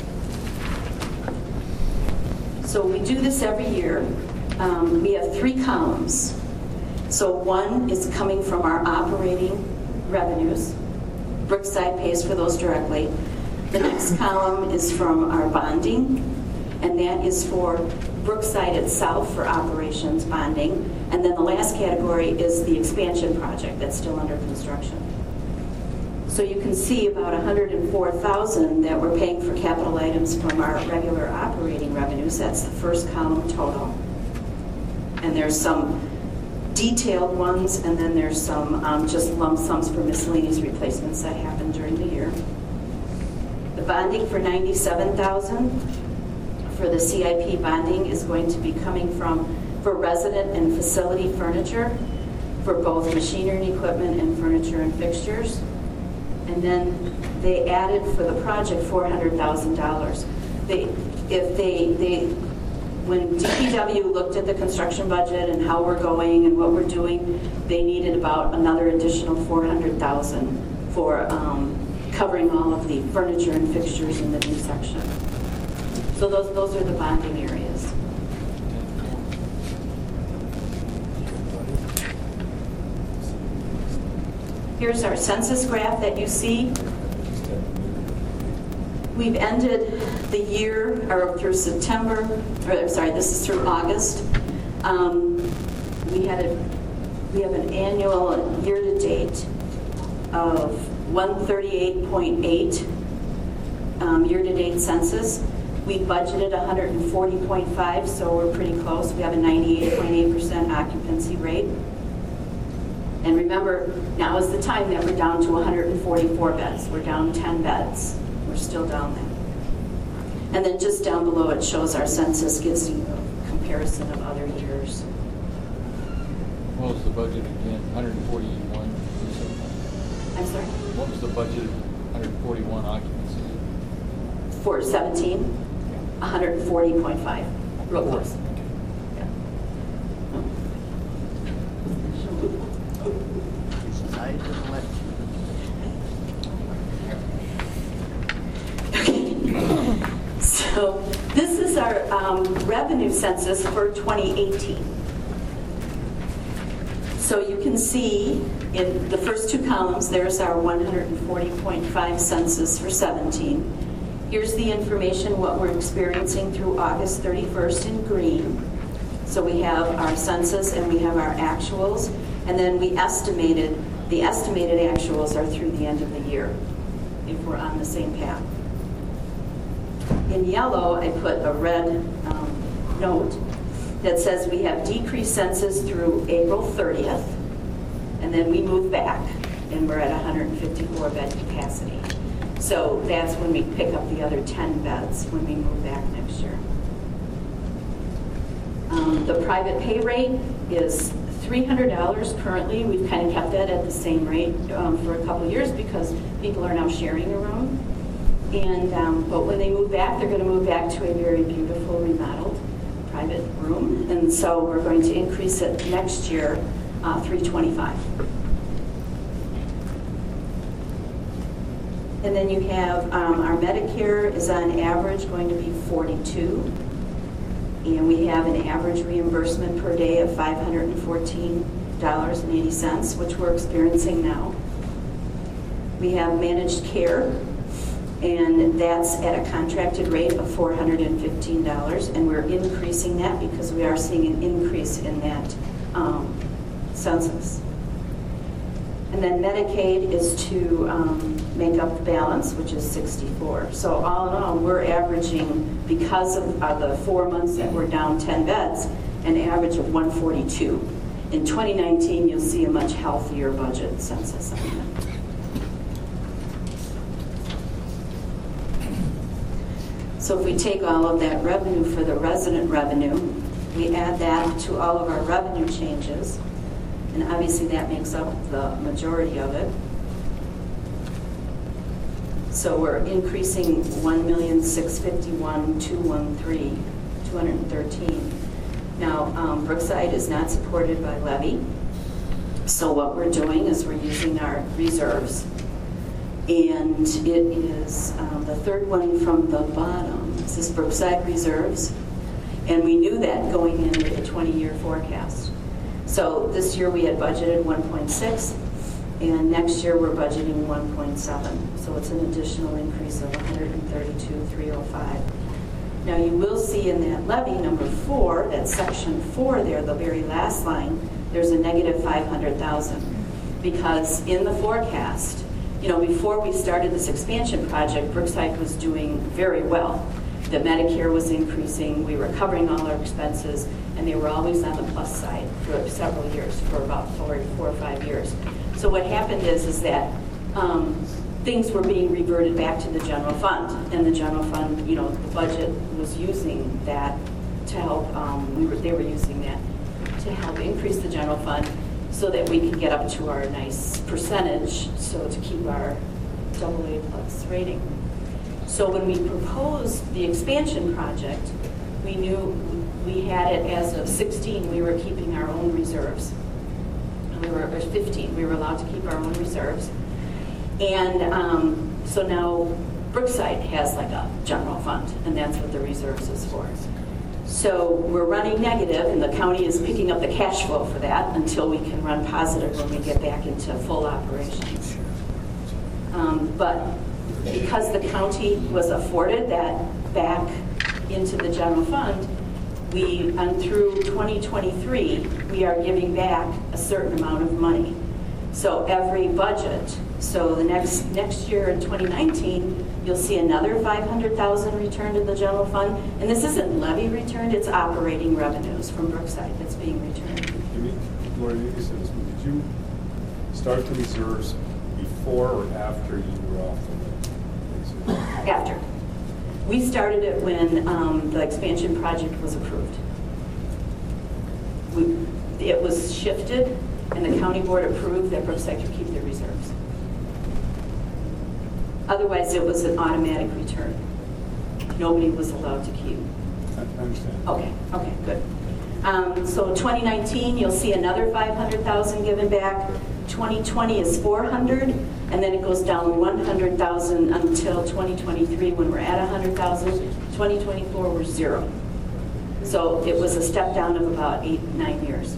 So we do this every year. Um, we have three columns. So one is coming from our operating revenues. Brookside pays for those directly. The next column is from our bonding, and that is for Brookside itself for operations bonding. And then the last category is the expansion project that's still under construction. So you can see about one hundred four thousand dollars that we're paying for capital items from our regular operating revenues. That's the first column total. And there's some detailed ones, and then there's some um, just lump sums for miscellaneous replacements that happen during the year. The bonding for ninety-seven thousand dollars for the C I P bonding is going to be coming from for resident and facility furniture for both machinery and equipment and furniture and fixtures. And then they added for the project four hundred thousand dollars. They, if they, they, when D P W looked at the construction budget and how we're going and what we're doing, they needed about another additional four hundred thousand dollars for um, covering all of the furniture and fixtures in the new section. So those, those are the bonding areas. Here's our census graph that you see. We've ended the year, or through September, or sorry, this is through August. Um, we had a, we have an annual year-to-date of one thirty-eight point eight um, year-to-date census. We budgeted one hundred forty point five, so we're pretty close. We have a ninety-eight point eight percent occupancy rate. And remember, now is the time that we're down to one hundred forty-four beds. We're down ten beds. We're still down there. And then just down below it shows our census, gives you a comparison of other years. What was the budget again? one hundred forty-one? I'm sorry? What was the budget? one hundred forty-one occupancy? For seventeen, one hundred forty point five. Real close. Yeah. So this is our um, revenue census for twenty eighteen. So you can see in the first two columns, there's our one hundred forty point five census for seventeen. Here's the information, what we're experiencing through August thirty-first in green. So we have our census and we have our actuals, and then we estimated, the estimated actuals are through the end of the year, if we're on the same path. In yellow, I put a red um, note that says we have decreased census through April thirtieth, and then we move back, and we're at one hundred fifty-four bed capacity. So that's when we pick up the other ten beds when we move back next year. Um, the private pay rate is three hundred dollars currently. We've kind of kept that at the same rate um, for a couple of years because people are now sharing a room. And um, but when they move back, they're going to move back to a very beautiful remodeled private room, and so we're going to increase it next year, uh, three twenty-five. And then you have um, our Medicare is on average going to be forty-two, and we have an average reimbursement per day of five hundred fourteen dollars and eighty cents, which we're experiencing now. We have managed care, and that's at a contracted rate of four hundred fifteen dollars, and we're increasing that because we are seeing an increase in that um, census. And then Medicaid is to um, make up the balance, which is sixty-four. So all in all, we're averaging, because of uh, the four months that we're down ten beds, an average of one forty-two. In twenty nineteen, you'll see a much healthier budget census on that. So if we take all of that revenue for the resident revenue, we add that to all of our revenue changes, and obviously that makes up the majority of it. So we're increasing one million six hundred fifty-one thousand two hundred thirteen, two hundred thirteen. Now, um, Brookside is not supported by levy, so what we're doing is we're using our reserves, and it is um, the third one from the bottom. This is Brookside reserves, and we knew that going into the twenty-year forecast. So this year we had budgeted one point six, and next year we're budgeting one point seven. So it's an additional increase of one hundred thirty-two thousand three hundred five. Now you will see in that levy number four, that section four there, the very last line, there's a negative five hundred thousand. Because in the forecast, you know, before we started this expansion project, Brookside was doing very well. The Medicare was increasing, we were covering all our expenses, and they were always on the plus side for several years, for about four, four or five years. So what happened is, is that um, things were being reverted back to the general fund, and the general fund, you know, the budget was using that to help, um, we were, they were using that to help increase the general fund so that we could get up to our nice percentage, so to keep our double A plus rating. So when we proposed the expansion project, we knew we had it as of sixteen, we were keeping our own reserves. We were at fifteen, we were allowed to keep our own reserves. And um, so now Brookside has like a general fund, and that's what the reserves is for. So we're running negative, and the county is picking up the cash flow for that until we can run positive when we get back into full operations. Um, but because the county was afforded that back into the general fund, we, and through twenty twenty-three, we are giving back a certain amount of money. So every budget, so the next next year in twenty nineteen, you'll see another five hundred thousand returned to the general fund. And this isn't levy returned, it's operating revenues from Brookside that's being returned. You mean, Lori, you said this, but did you start the reserves before or after you were off the list? After. We started it when um, the expansion project was approved. We, it was shifted, and the county board approved that Brookside could keep their reserves. Otherwise, it was an automatic return. Nobody was allowed to keep. I I understand. Okay, okay, good. Um, so twenty nineteen, you'll see another five hundred thousand given back. twenty twenty is four hundred, and then it goes down one hundred thousand until twenty twenty-three when we're at one hundred thousand. twenty twenty-four, we're zero. So it was a step down of about eight, nine years.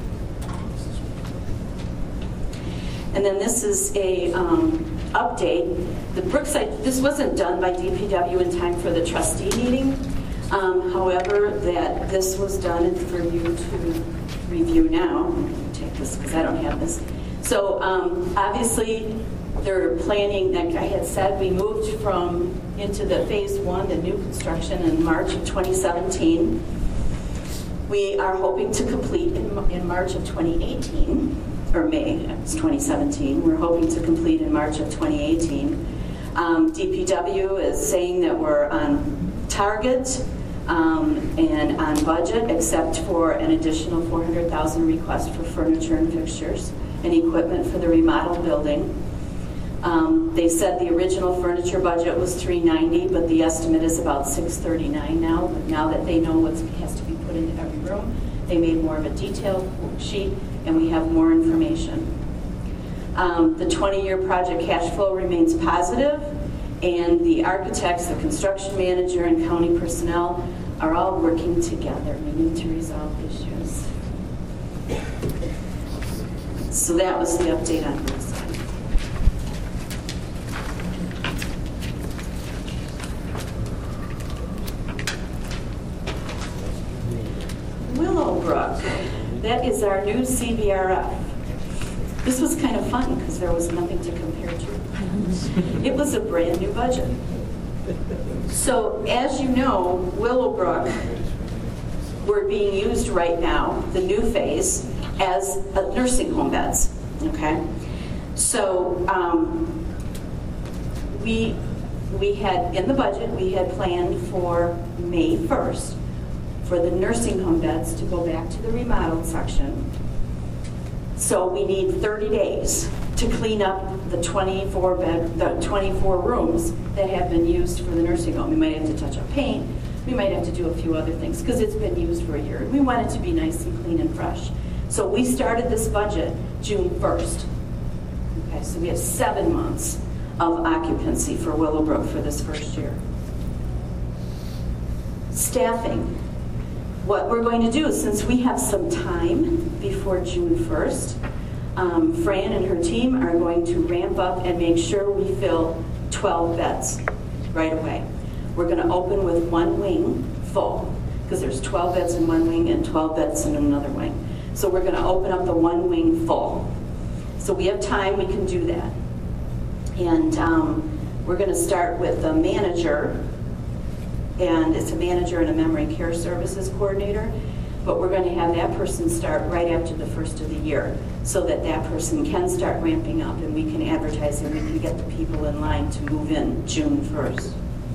And then this is a um, update. The Brookside, this wasn't done by D P W in time for the trustee meeting. Um, however, that this was done for you to review now. I'm going to take this because I don't have this. So um, obviously, they're planning, like I had said, we moved from into the phase one, the new construction, in March of twenty seventeen. We are hoping to complete in, in March of twenty eighteen, or May, it's twenty seventeen. We're hoping to complete in March of twenty eighteen. Um, D P W is saying that we're on target um, and on budget, except for an additional four hundred thousand request for furniture and fixtures and equipment for the remodeled building. Um, they said the original furniture budget was three ninety, but the estimate is about six thirty-nine now. But now that they know what has to be put into every room, they made more of a detailed sheet, and we have more information. Um, the twenty-year project cash flow remains positive, and the architects, the construction manager, and county personnel are all working together. We need to resolve issues. So that was the update on this side. Willowbrook, that is our new C B R F. This was kind of fun because there was nothing to compare to. It was a brand new budget. So as you know, Willowbrook, we're being used right now, the new phase, as uh, nursing home beds, okay? So um, we we had, in the budget, we had planned for May first for the nursing home beds to go back to the remodeled section. So we need thirty days to clean up the twenty-four bed, the twenty-four rooms that have been used for the nursing home. We might have to touch up paint, we might have to do a few other things because it's been used for a year. We want it to be nice and clean and fresh. So we started this budget June first. Okay, so we have seven months of occupancy for Willowbrook for this first year. Staffing. What we're going to do is, since we have some time before June first, um, Fran and her team are going to ramp up and make sure we fill twelve beds right away. We're going to open with one wing full, because there's twelve beds in one wing and twelve beds in another wing. So we're going to open up the one wing full. So we have time, we can do that. And um, we're going to start with the manager, and it's a manager and a memory care services coordinator, but we're going to have that person start right after the first of the year so that that person can start ramping up and we can advertise and we can get the people in line to move in June first.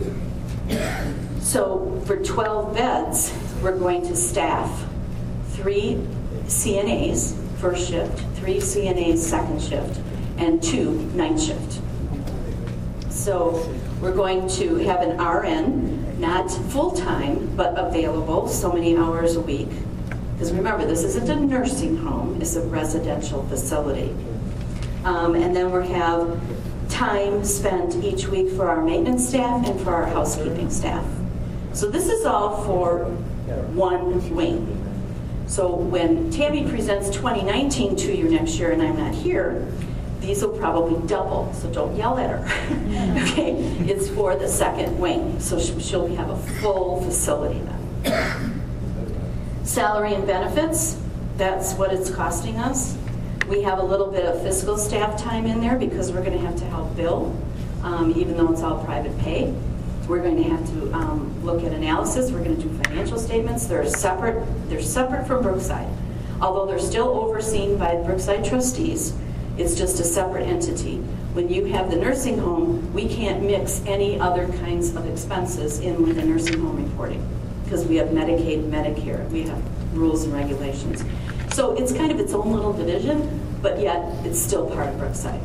So for twelve beds, we're going to staff three C N As first shift, three C N As second shift, and two night shift. So we're going to have an R N, not full-time, but available so many hours a week. Because remember, this isn't a nursing home, it's a residential facility. Um, and then we have time spent each week for our maintenance staff and for our housekeeping staff. So this is all for one wing. So when Tammy presents twenty nineteen to you next year and I'm not here, these will probably double, so don't yell at her. Okay, it's for the second wing, so she'll have a full facility then. Salary and benefits, that's what it's costing us. We have a little bit of fiscal staff time in there because we're going to have to help Bill, um, even though it's all private pay. We're going to have to um, look at analysis. We're going to do financial statements. They're separate. They're separate from Brookside, although they're still overseen by Brookside trustees. It's just a separate entity. When you have the nursing home, we can't mix any other kinds of expenses in with the nursing home reporting because we have Medicaid and Medicare. We have rules and regulations. So it's kind of its own little division, but yet it's still part of Brookside.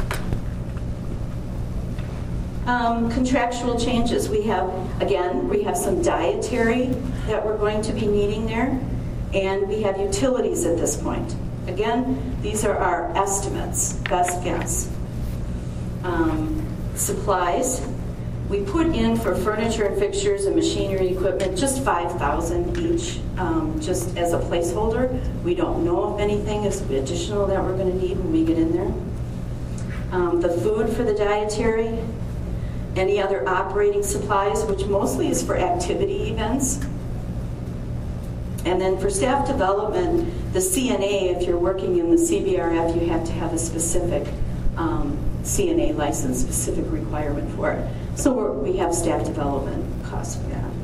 Um, contractual changes. We have, again, we have some dietary that we're going to be needing there, and we have utilities at this point. Again, these are our estimates, best guess. Um, supplies. We put in for furniture and fixtures and machinery and equipment just five thousand dollars each, um, just as a placeholder. We don't know if anything is additional that we're going to need when we get in there. Um, the food for the dietary, any other operating supplies, which mostly is for activity events. And then for staff development, the C N A, if you're working in the C B R F, you have to have a specific um, C N A license, specific requirement for it. So we're, we have staff development costs for that.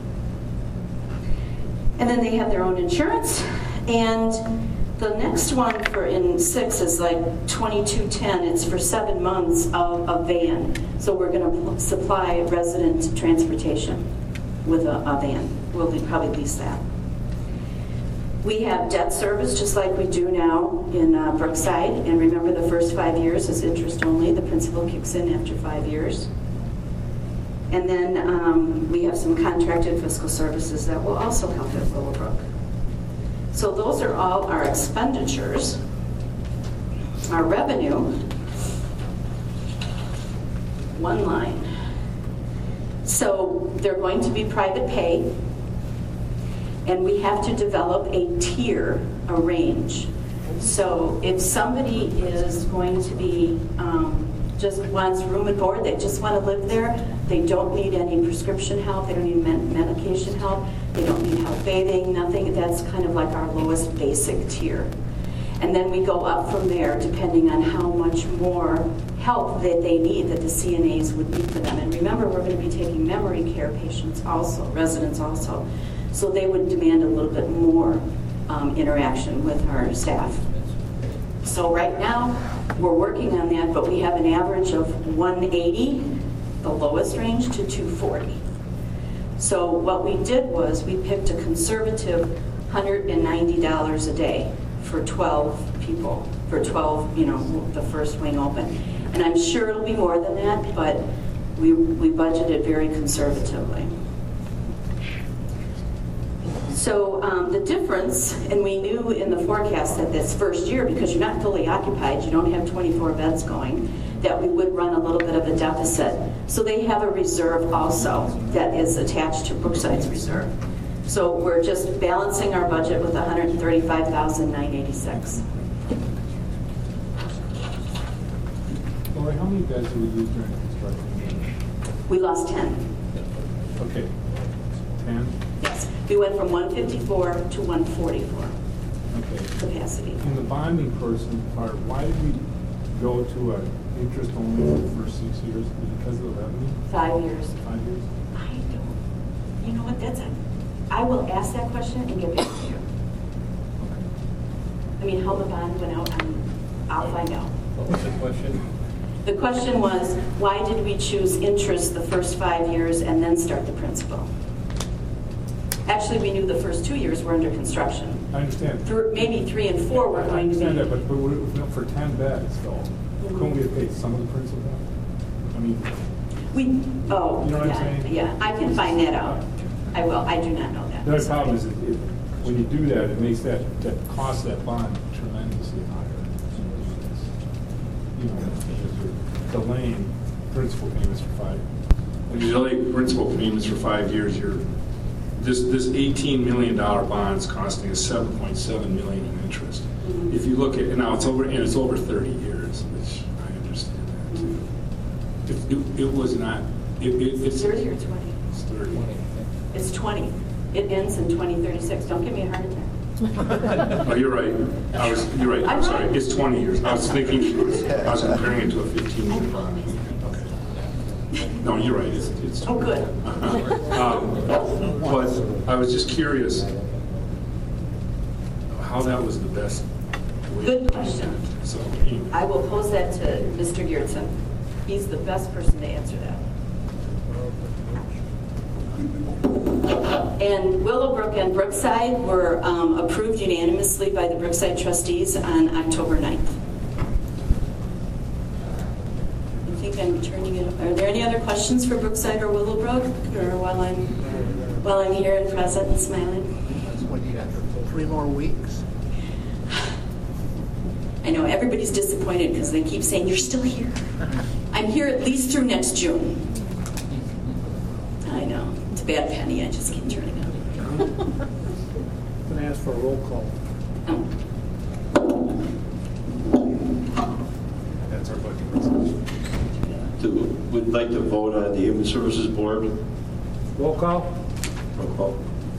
And then they have their own insurance. And the next one for in six is like twenty-two ten. It's for seven months of a van. So we're going to supply resident transportation with a, a van. We'll probably lease that. We have debt service just like we do now in uh, Brookside. And remember, the first five years is interest only. The principal kicks in after five years. And then um, we have some contracted fiscal services that will also help at Willowbrook. So those are all our expenditures. Our revenue, one line. So they're going to be private pay. And we have to develop a tier, a range. So if somebody is going to be, um, just wants room and board, they just want to live there, they don't need any prescription help, they don't need med medication help, they don't need help bathing, nothing, that's kind of like our lowest basic tier. And then we go up from there depending on how much more help that they need, that the C N As would need for them. And remember, we're going to be taking memory care patients also, residents also. So they would demand a little bit more um, interaction with our staff. So right now, we're working on that, but we have an average of one eighty the lowest range, to two forty. So what we did was we picked a conservative one hundred ninety dollars a day for twelve people, for twelve, you know, the first wing open. And I'm sure it'll be more than that, but we, we budgeted very conservatively. So um, the difference, and we knew in the forecast that this first year, because you're not fully occupied, you don't have twenty-four beds going, that we would run a little bit of a deficit. So they have a reserve also that is attached to Brookside's reserve. So we're just balancing our budget with one hundred thirty-five thousand nine hundred eighty-six. Lori, how many beds do we use during construction? We lost ten. Okay, ten? Yes, we went from one fifty-four to one forty-four Okay. capacity. In the bonding person part, why did we go to a interest only for the first six years? Because of the revenue? Five years. Five years? I don't, you know what, that's a, I will ask that question and get back to you. I mean, how the bond went out, I'm, I'll find out. What was the question? The question was, why did we choose interest the first five years and then start the principal? Actually, we knew the first two years were under construction. I understand. Through, maybe three and four were I going to be. understand that, but, but we're- no, for ten beds though, couldn't we have paid some of the principal? I mean, We, oh, You know what I'm yeah, saying? yeah, I can find that out. I will, I do not know that. the other problem is, it, it, when you do that, it makes that, that cost of that bond tremendously higher. You know, because you're delaying principal payments for five. When you delay principal payments for five years, you're, this, this eighteen million dollar bond is costing us seven point seven million in interest. Mm-hmm. If you look at, and now it's over, and it's over thirty years, which I understand that too. If it, it was not, it, it, it's. thirty or twenty? It's thirty. It's twenty. It ends in twenty thirty-six. Don't give me a heart attack. Oh, you're right. I was, you're right, I'm I'm sorry. right. It's twenty years. I was thinking, I was comparing it to a fifteen year bond. Okay. No, you're right, it's, it's. Oh, good. Um, But I was just curious how that was the best way. Good question. So, anyway. I will pose that to Mister Geertsen. He's the best person to answer that. And Willowbrook and Brookside were um, approved unanimously by the Brookside trustees on October ninth. I think I'm turning it. Are there any other questions for Brookside or Willowbrook, or while I'm while I'm here and present and smiling? What do you got? Three more weeks? I know everybody's disappointed because they keep saying you're still here. I'm here at least through next June. I know. It's a bad penny. I just keep turning up. I'm going to ask for a roll call. Oh. That's our budget resolution. To, would like to vote on the Human Services Board. Roll call? Roll call.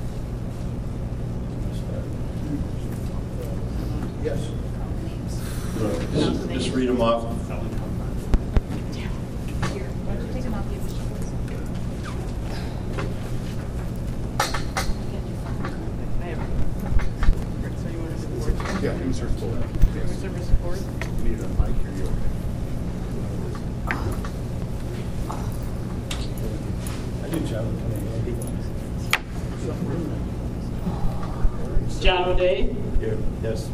Yes. Just, just read them off. Yeah, human service board. Human Service Board. Need a mic here, you I did job. John O'Day, Here. Yes.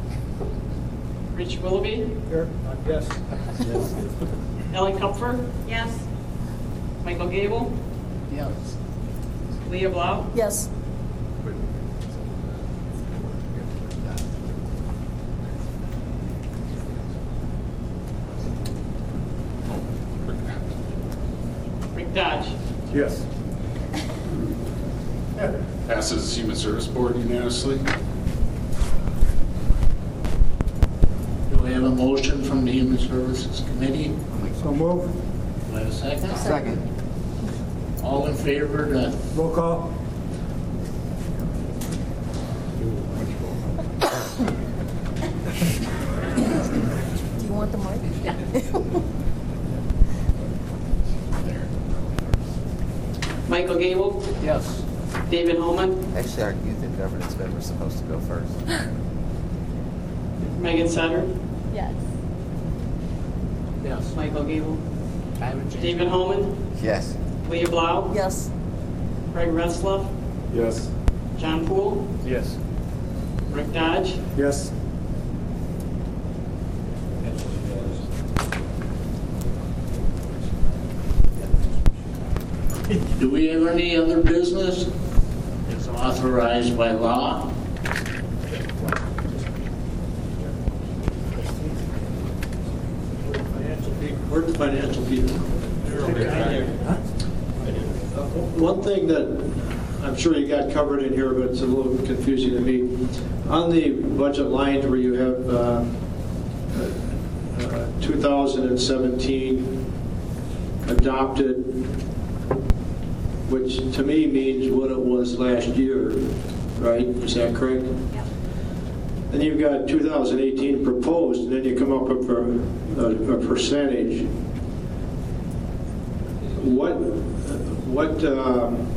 Rich Willoughby, Here? Yes. Ellen Kupfer, Yes. Michael Gable, Yes. Leah Blau, Yes. Rick Dodge. Yes. Passes Human Service Board unanimously. Do we have a motion from the Human Services Committee? So move. Do I have a second? Second. All in favor to Roll call? Do you want the mic? Michael Gable, Yes. David Holman, Actually, our youth and governance member is supposed to go first. Megan Sutter, Yes. Yes. Michael Gable. David Holman, Yes. Leah Blau, Yes. Craig Retzlaff, Yes. John Poole, Yes. Rick Dodge, Yes. Do we have any other business that's authorized by law? Where's the financial people? One thing that I'm sure you got covered in here, but it's a little confusing to me. On the budget lines where you have uh, uh, two thousand seventeen adopted, which to me means what it was last year, right? Is that correct? Yeah. Then you've got two thousand eighteen proposed, and then you come up with a, a, a percentage. What, what, um,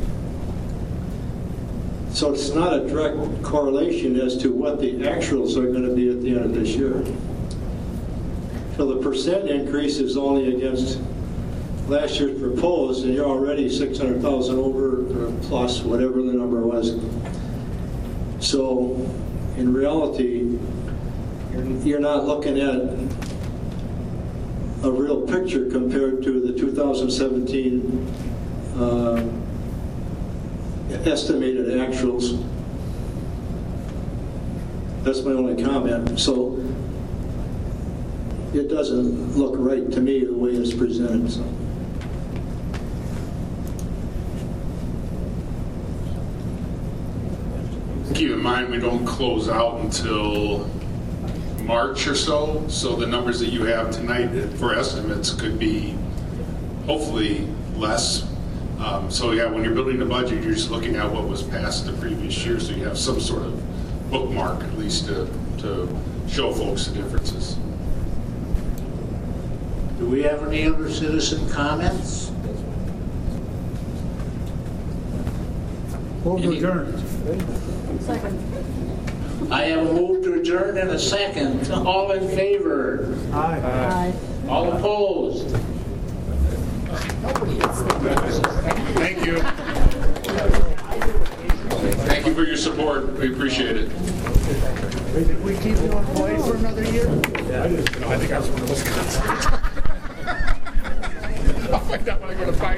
so it's not a direct correlation as to what the actuals are going to be at the end of this year. So the percent increase is only against last year's proposed, and you're already six hundred thousand over or plus whatever the number was. So in reality, you're, you're not looking at a real picture compared to the two thousand seventeen uh, estimated actuals. That's my only comment. So it doesn't look right to me the way it's presented. So. Keep in mind, we don't close out until March or so, so the numbers that you have tonight for estimates could be hopefully less. Um, so yeah, when you're building the budget, you're just looking at what was passed the previous year, so you have some sort of bookmark at least to, to show folks the differences. Do we have any other citizen comments? Move to adjourn. I have a move to adjourn in a second. All in favor? Aye. Aye. All opposed? Thank you. Thank you for your support. We appreciate it. Did we keep you employed for another year? Yeah. I think I was one of those guys. I'll find out when I go to find